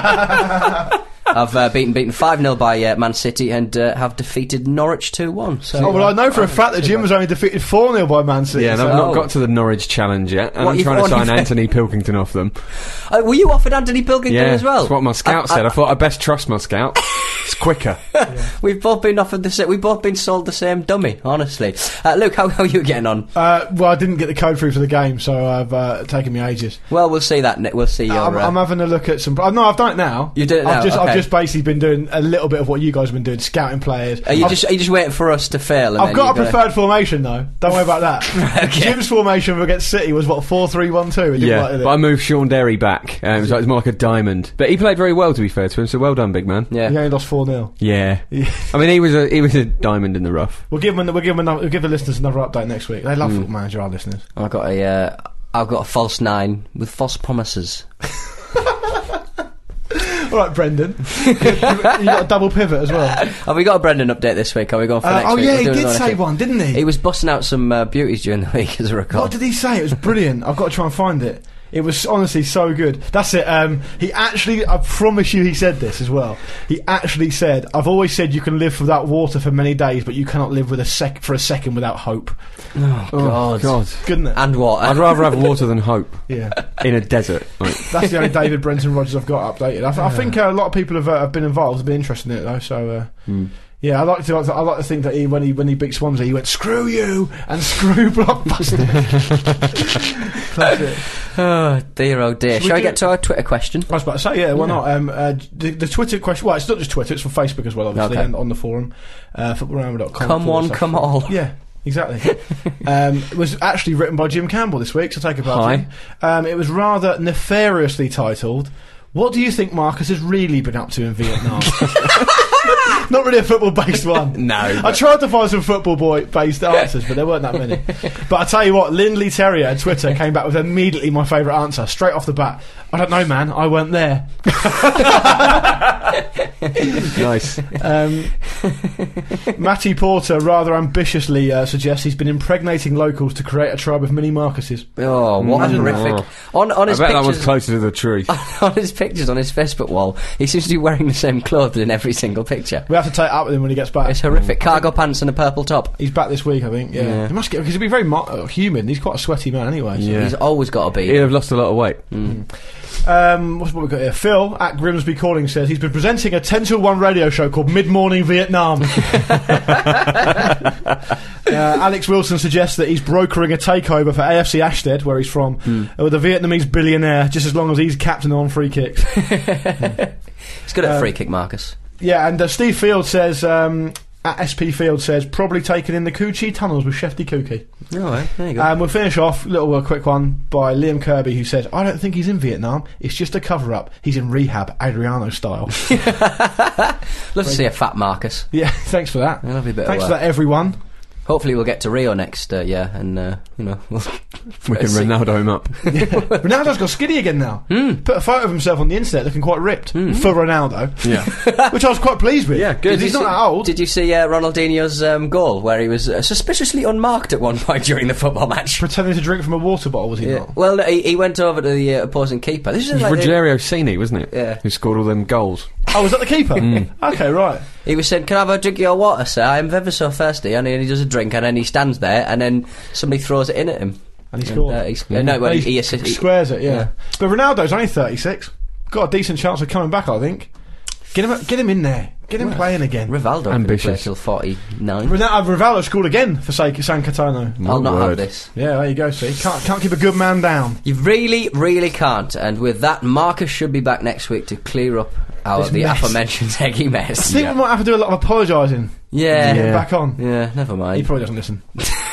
I've uh, beaten beaten five nil by uh, Man City and uh, have defeated Norwich two one. So, Oh, well, I know for a fact that Jim was only defeated four nil by Man City. Yeah, and so- I've not Oh. got to the Norwich challenge yet, and What, I'm you've trying to already sign been- Anthony Pilkington off them. uh, were you offered Anthony Pilkington Yeah, as well? that's what my scout I- said. I- I thought I'd best trust my scout. It's quicker. We've both been offered the same. We've both been sold the same dummy. Honestly, uh, Luke, how, how are you getting on? Uh, well, I didn't get the code through for the game, so I've uh, taken me ages. Well, we'll see that. Nick. We'll see your. I'm, uh, I'm having a look at some. Uh, no, I've done it now. You did it now? I've just, Okay. I've just basically been doing a little bit of what you guys have been doing, scouting players. are you I've, just are you just waiting for us to fail? And I've then got a you're gonna- preferred formation though. Don't worry about that. Okay. Jim's formation against City was what four three one two. Yeah, but I moved Sean Derry back. Um, it was like, it was more like a diamond, but he played very well. To be fair to him, so well done, big man. Yeah. He only lost four nil. Yeah. I mean, he was a he was a diamond in the rough. We'll give them. We'll give them. Another, we'll give the listeners another update next week. They love Hmm. Football Manager, our listeners. I've got a. Uh, I've got a false nine with false promises. All right, Brendan. you got a double pivot as well. Have we got a Brendan update this week? Are we going for Uh, next oh week? yeah, We're he doing did it on say next week. one, didn't he? He was busting out some uh, beauties during the week, as I recall. What did he say? It was brilliant. I've got to try and find it. It was honestly so good. That's it. Um, he actually, I promise you, he said this as well. He actually said, "I've always said you can live without water for many days, but you cannot live with a sec for a second without hope." Oh, God. God. Good, isn't it? And what? I'd rather have water than hope Yeah. in a desert. Like, That's the only David Brenton Rodgers I've got updated. I, th- I think uh, a lot of people have, uh, have been involved, have been interested in it though. So uh, mm. yeah, I like to. I like to think that he, when he when he beat Swansea, he went "screw you" and "screw Blockbuster." Classic. Oh dear, oh dear. Should we Shall we do- get to our Twitter question? I was about to say, yeah, why Yeah. not? Um, uh, the, the Twitter question. Well, it's not just Twitter; it's from Facebook as well, obviously, Okay. and on the forum, uh, football ramble dot com. Come one, come all. Yeah. Exactly. um, it was actually written by Jim Campbell this week, so take a part. Hi. Um, it was rather nefariously titled, "What do you think Marcus has really been up to in Vietnam?" Not really a football-based one. No. I tried to find some football-boy-based answers, but there weren't that many. But I tell you what, Lindley Terrier at Twitter came back with immediately my favourite answer, straight off the bat. "I don't know, man. I weren't there." nice. Um, Matty Porter rather ambitiously uh, suggests he's been impregnating locals to create a tribe of mini Marcuses. Oh, what a Mm. horrific. On, on I his bet that one's pictures... closer to the truth. on his pictures on his Facebook wall, he seems to be wearing the same clothes in every single picture. We have to take it up with him when he gets back. It's horrific. Cargo pants and a purple top. He's back this week, I think. Yeah, Yeah. he must get because he'll be very mo- uh, human. He's quite a sweaty man anyway. So. Yeah. He's always got to be. He'd have lost a lot of weight. Um, what's what we got here? Phil at Grimsby Calling says he's been presenting a ten till one radio show called Mid Morning Vietnam. uh, Alex Wilson suggests that he's brokering a takeover for A F C Ashtead, where he's from, Mm. uh, with a Vietnamese billionaire, just as long as he's captain on free kicks. He's good at Um, free kick, Marcus. Yeah, and uh, Steve Field says, um, at S P Field says, probably taken in the Cu Chi tunnels with Shefty Kuki. Oh, right, there you go. And we'll finish off, a little uh, quick one, by Liam Kirby, who says, I don't think he's in Vietnam, it's just a cover-up. He's in rehab, Adriano style. Love to see a fat Marcus. Yeah, thanks for that. Yeah, lovely bit of Thanks for work. that, everyone. Hopefully we'll get to Rio next uh, year and, uh, you know... We'll We can see. Ronaldo him up. Ronaldo's got skinny again now. Put a photo of himself on the internet looking quite ripped. For Ronaldo. Yeah. Which I was quite pleased with. Yeah, good. 'Cause Did He's you not see- that old. Did you see uh, Ronaldinho's um, goal where he was uh, suspiciously unmarked at one point during the football match? Pretending to drink from a water bottle, was he Yeah. not? Well, no, he, he went over to the uh, opposing keeper. This is It was like the- Rogerio Cini, wasn't it? Yeah. Who scored all them goals. Oh, was that the keeper? Okay, right. He was saying, "Can I have a drink of your water, sir? I'm ever so thirsty." And he, and he does a drink, and then he stands there, and then somebody throws it in at him. And he scored. Uh, he's, uh, no, well, And he, he, assist, he squares it, yeah. yeah. But Ronaldo's only thirty-six. Got a decent chance of coming back, I think. Get him, get him in there. Get him playing again. Rivaldo could Ambitious. play till forty-nine. Ronaldo, Rivaldo scored again for San San Catano. I'll My not have word. this. Yeah, there you go. See, can't can't keep a good man down. You really, really can't. And with that, Marcus should be back next week to clear up our This the mess. aforementioned eggy I mess. think we might have to do a lot of apologising. Yeah, to get him yeah, back on. never He mind. probably doesn't listen.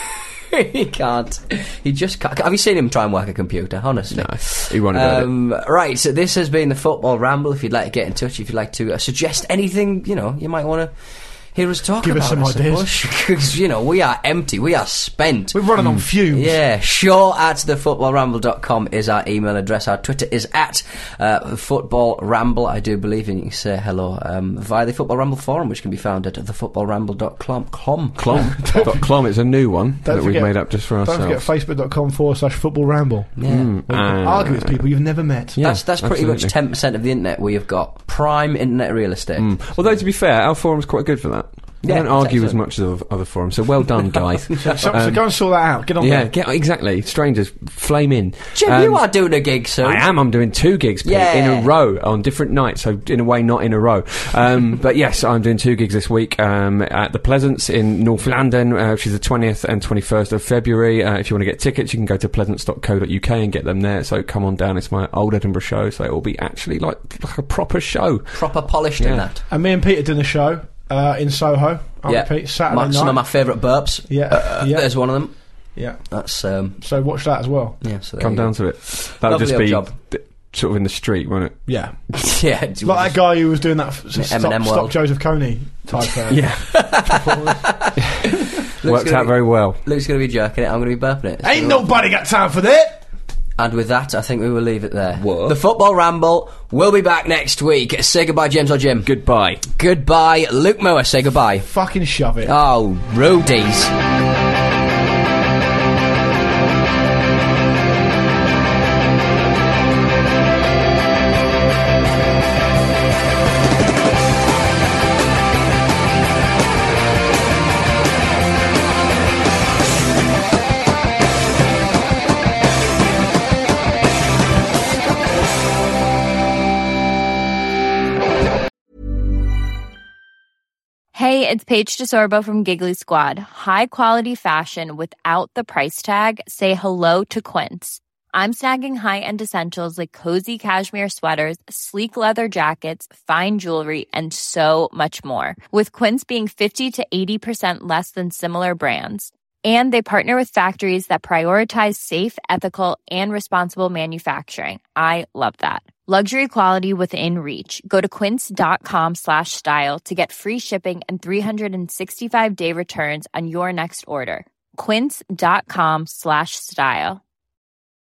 He can't. He just can't. Have you seen him try and work a computer? Honestly. No, he won't about it. Um, right, so this has been the Football Ramble. If you'd like to get in touch, if you'd like to uh, suggest anything, you know, you might want to hear us talk Give about us some I ideas. suppose. Because, you know, we are empty, we are spent. We're running on fumes. Yeah, show at the football ramble dot com is our email address. Our Twitter is at uh, Football Ramble, I do believe, and you can say hello um, via the Football Ramble forum, which can be found at the football ramble dot com. Clom. Clom. Dot Clom, it's a new one Don't that we've forget- made up just for Don't ourselves. forget facebook.com forward slash football ramble. Yeah. Mm, Where you can and- argue with people you've never met. Yeah, That's that's pretty much absolutely. ten percent of the internet we have got. Prime internet real estate. Mm. Although, to be fair, our forum's quite good for that. They Yeah, don't argue it's as much as other forums, so well done, guys. So, so Um, go and sort that out. Get on yeah, there. get, exactly. Strangers, flame in. Jim, Um, you are doing a gig soon. I am. I'm doing two gigs Pete, Yeah. in a row on different nights, so in a way, not in a row. Um, but yes, I'm doing two gigs this week um, at the Pleasance in North London, uh, which is the twentieth and twenty-first of February. Uh, if you want to get tickets, you can go to pleasance dot co dot U K and get them there. So come on down. It's my old Edinburgh show, so it will be actually like, like a proper show. Proper polished in Yeah. that. And me and Peter did a show uh, in Soho. Aren't Yeah. we, Pete? Saturday My- night. some of my favourite burps. Yeah, Uh, yeah. There's one of them. Yeah. That's um, So watch that as well. yeah. So there Come you down go. to it. That'll Lovely just old be job. th- sort of in the street, won't it? Yeah. yeah. Like that guy who was doing that f- s- stop, Eminem stop World. Joseph Coney type uh, Yeah, Luke's worked gonna out be- very well. Luke's going to be jerking it. I'm going to be burping it. It's Ain't gonna- nobody got time for that. And with that, I think we will leave it there. What? The Football Ramble will be back next week. Say goodbye, James or Jim. Goodbye. Goodbye, Luke Moore. Say goodbye. Fucking shove it. Oh, roadies. Hey, it's Paige DeSorbo from Giggly Squad. High quality fashion without the price tag. Say hello to Quince. I'm snagging high-end essentials like cozy cashmere sweaters, sleek leather jackets, fine jewelry, and so much more. With Quince being fifty to eighty percent less than similar brands. And they partner with factories that prioritize safe, ethical, and responsible manufacturing. I love that. Luxury quality within reach. Go to quince.com slash style to get free shipping and three sixty-five day returns on your next order. Quince.com slash style.